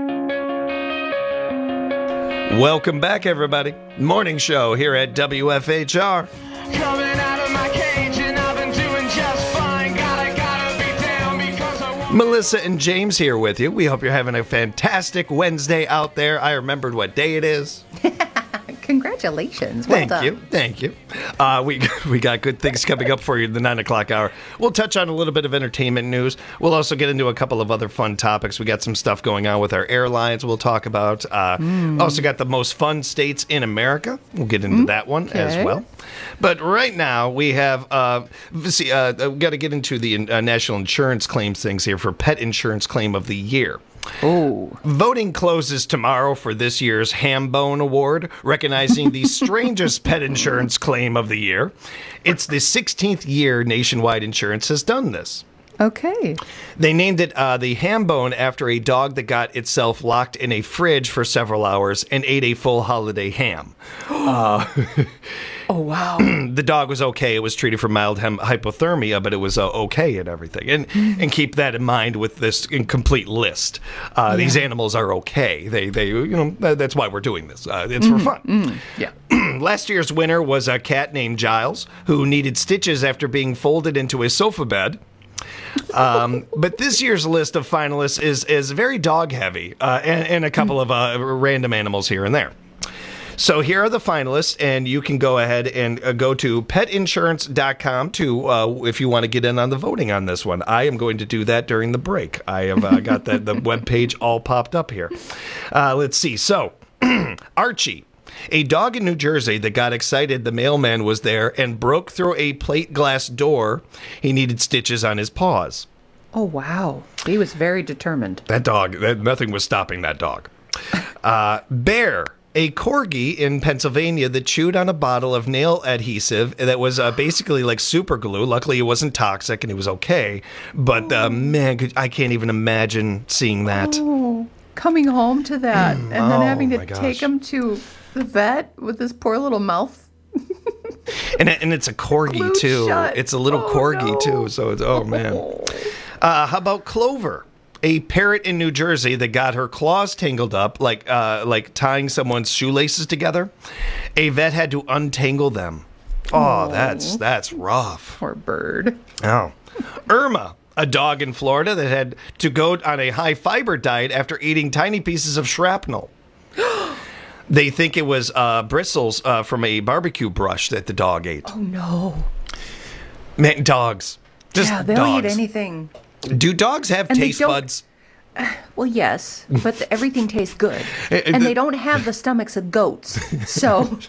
Welcome back, everybody. Morning show here at WFHR. Coming out of my cage and I've been doing just fine. Melissa and James here with you. We hope you're having a fantastic Wednesday out there. I remembered what day it is. Congratulations. Well done. Thank you. We got good things coming up for you in the 9 o'clock hour. We'll touch on a little bit of entertainment news. We'll also get into a couple of other fun topics. We got some stuff going on with our airlines we'll talk about. Also got the most fun states in America. We'll get into that one as well. But right now we have, we've got to get into the national insurance claims things here for Pet Insurance Claim of the Year. Oh. Voting closes tomorrow for this year's Hambone Award, recognizing the strangest pet insurance claim of the year. It's the 16th year Nationwide Insurance has done this. Okay. They named it the Hambone after a dog that got itself locked in a fridge for several hours and ate a full holiday ham. Oh, wow. The dog was okay. It was treated for mild hypothermia, but it was okay and everything. And keep that in mind with this incomplete list. These animals are okay. They that's why we're doing this. It's for fun. Yeah. Last year's winner was a cat named Giles, who needed stitches after being folded into a sofa bed. But this year's list of finalists is very dog heavy and a couple of random animals here and there. So here are the finalists, and you can go ahead and go to petinsurance.com to if you want to get in on the voting on this one. I am going to do that during the break. I have got the webpage all popped up here. Let's see. So Archie, a dog in New Jersey that got excited the mailman was there and broke through a plate glass door. He needed stitches on his paws. Oh, wow. He was very determined. That dog, nothing was stopping that dog. Bear, a corgi in Pennsylvania that chewed on a bottle of nail adhesive that was basically like super glue. Luckily, it wasn't toxic and it was okay. But man, I can't even imagine seeing that. Oh, coming home to that and then having to take him to the vet with his poor little mouth. and it's a corgi too. Shut. It's a little corgi too. So it's man. How about Clover? A parrot in New Jersey that got her claws tangled up, like tying someone's shoelaces together. A vet had to untangle them. Oh, that's rough. Poor bird. Oh. Irma, A dog in Florida that had to go on a high-fiber diet after eating tiny pieces of shrapnel. They think it was bristles from a barbecue brush that the dog ate. Oh, no. Man, dogs. Just they'll dogs. eat anything. Do dogs have taste buds? Well, yes, but everything tastes good. And they don't have the stomachs of goats. So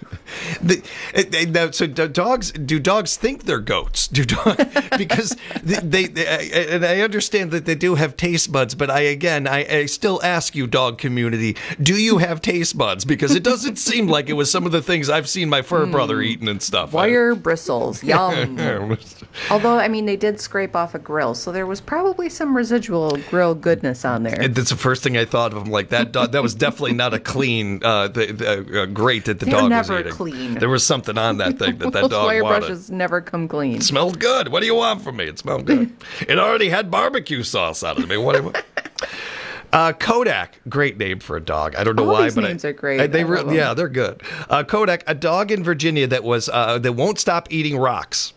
So do dogs think they're goats? Because and I understand that they do have taste buds, but I still ask you, dog community, do you have taste buds? Because it doesn't seem like it was some of the things I've seen my fur brother eating and stuff. Wire bristles, yum. Although, I mean, they did scrape off a grill, so there was probably some residual grill goodness on there. That's the first thing I thought of. I'm like, that was definitely not a clean grate that the They're dog was never eating. Clean. There was something on that thing that Those dog wire wanted. brushes never come clean. It smelled good. What do you want from me? It smelled good. It already had barbecue sauce on it. I mean, what do you want? Kodak, great name for a dog. I don't know All why, these but names are great. Yeah, they're good. Kodak, a dog in Virginia that won't stop eating rocks.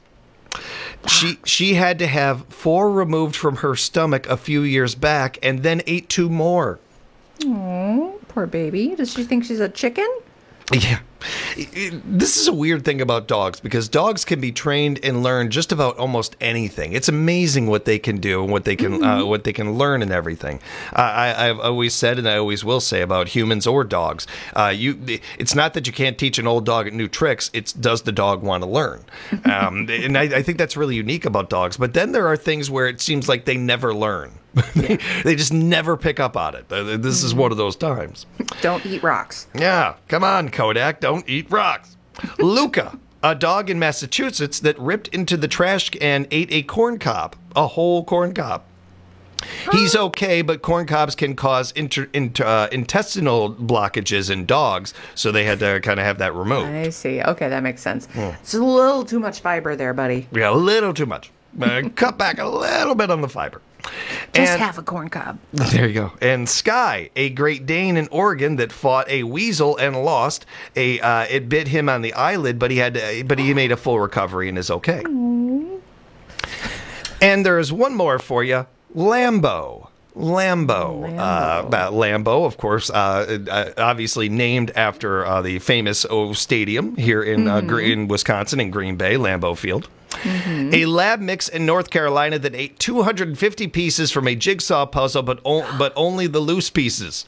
She had to have 4 removed from her stomach a few years back, and then ate 2 more. Oh, poor baby. Does she think she's a chicken? Yeah. This is a weird thing about dogs because dogs can be trained and learn just about almost anything. It's amazing what they can do and what they can learn and everything. I've always said, and I always will say about humans or dogs, it's not that you can't teach an old dog new tricks. It's does the dog want to learn? And I think that's really unique about dogs. But then there are things where it seems like they never learn. They just never pick up on it. This is one of those times. Don't eat rocks. Yeah, come on, Kodak, don't eat rocks. Luca, a dog in Massachusetts that ripped into the trash and ate a corn cob, a whole corn cob. He's okay, but corn cobs can cause intestinal blockages in dogs, so they had to kind of have that removed. I see. Okay, that makes sense. It's a little too much fiber there, buddy. Yeah, a little too much. Cut back a little bit on the fiber. Just half a corn cob. There you go. And Sky, a Great Dane in Oregon that fought a weasel and lost. It bit him on the eyelid, but he made a full recovery and is okay. And there's one more for you, Lambeau. Lambeau, of course, obviously named after the famous O Stadium here in Wisconsin, in Green Bay, Lambeau Field. Mm-hmm. A lab mix in North Carolina that ate 250 pieces from a jigsaw puzzle, but only the loose pieces.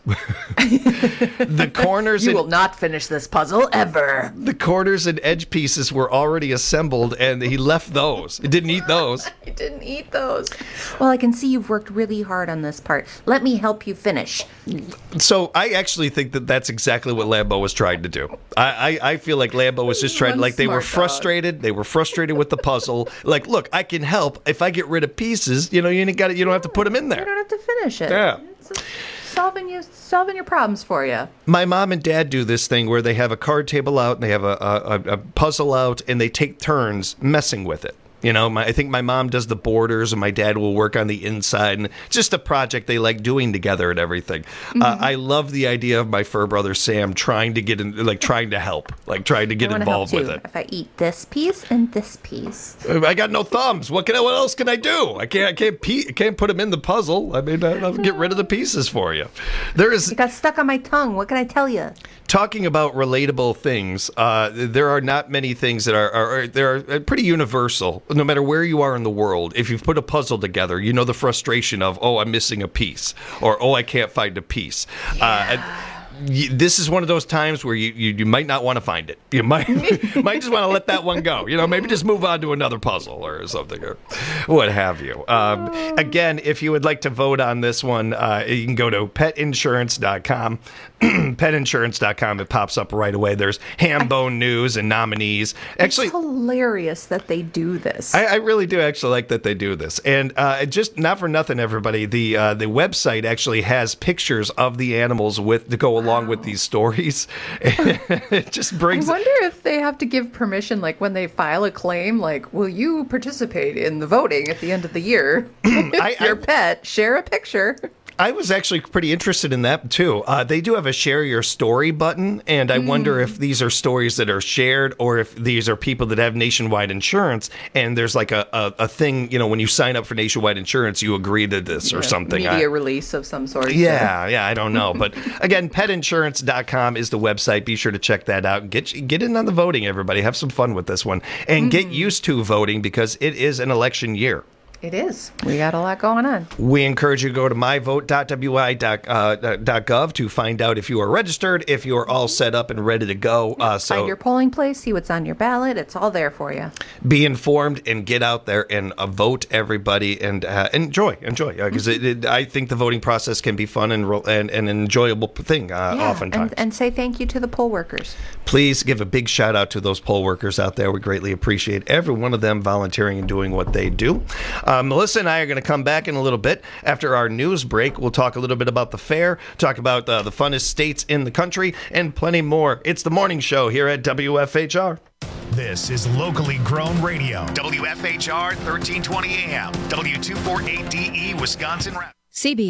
The corners will not finish this puzzle ever. The corners and edge pieces were already assembled, and he left those. He didn't eat those. He didn't eat those. Well, I can see you've worked really hard on this part. Let me help you finish. So I actually think that that's exactly what Lambeau was trying to do. I feel like Lambeau was just trying to, like, they were frustrated. They were frustrated with the puzzle. Like, look, I can help if I get rid of pieces. You don't have to put them in there. You don't have to finish it. Yeah. It's solving your problems for you. My mom and dad do this thing where they have a card table out and they have a puzzle out, and they take turns messing with it. You know, I think my mom does the borders and my dad will work on the inside. And it's just a project they like doing together and everything. Mm-hmm. I love the idea of my fur brother Sam trying to get in, like trying to help, like trying to get involved with it. If I eat this piece and this piece, I got no thumbs. What else can I do? I can't put them in the puzzle. I mean, I'll get rid of the pieces for you. It got stuck on my tongue. What can I tell you? Talking about relatable things, there are not many things that are pretty universal. No matter where you are in the world, if you've put a puzzle together, you know the frustration of, oh, I'm missing a piece, or oh, I can't find a piece. Yeah. This is one of those times where you might not want to find it. You might just want to let that one go. You know, maybe just move on to another puzzle or something, or what have you. Again, if you would like to vote on this one, you can go to petinsurance.com. Petinsurance.com. It pops up right away. There's ham bone news and nominees. Actually, it's hilarious that they do this. I really do actually like that they do this. And just not for nothing, everybody, the website actually has pictures of the animals to go along with these stories. It just brings. I wonder if they have to give permission, like when they file a claim, like, will you participate in the voting at the end of the year? Your pet, share a picture. I was actually pretty interested in that, too. They do have a share your story button, and I wonder if these are stories that are shared or if these are people that have nationwide insurance, and there's like a thing, when you sign up for nationwide insurance, you agree to this or something. Media release of some sort. Yeah, I don't know. But again, petinsurance.com is the website. Be sure to check that out. Get in on the voting, everybody. Have some fun with this one. And get used to voting because it is an election year. It is. We got a lot going on. We encourage you to go to myvote.wi.gov to find out if you are registered, if you are all set up and ready to go. Find your polling place, see what's on your ballot. It's all there for you. Be informed and get out there and vote, everybody, and enjoy. Because I think the voting process can be fun and an enjoyable thing oftentimes. And say thank you to the poll workers. Please give a big shout out to those poll workers out there. We greatly appreciate every one of them volunteering and doing what they do. Melissa and I are going to come back in a little bit after our news break. We'll talk a little bit about the fair, talk about the funnest states in the country, and plenty more. It's the morning show here at WFHR. This is locally grown radio. WFHR 1320 AM, W248DE, Wisconsin. CBS.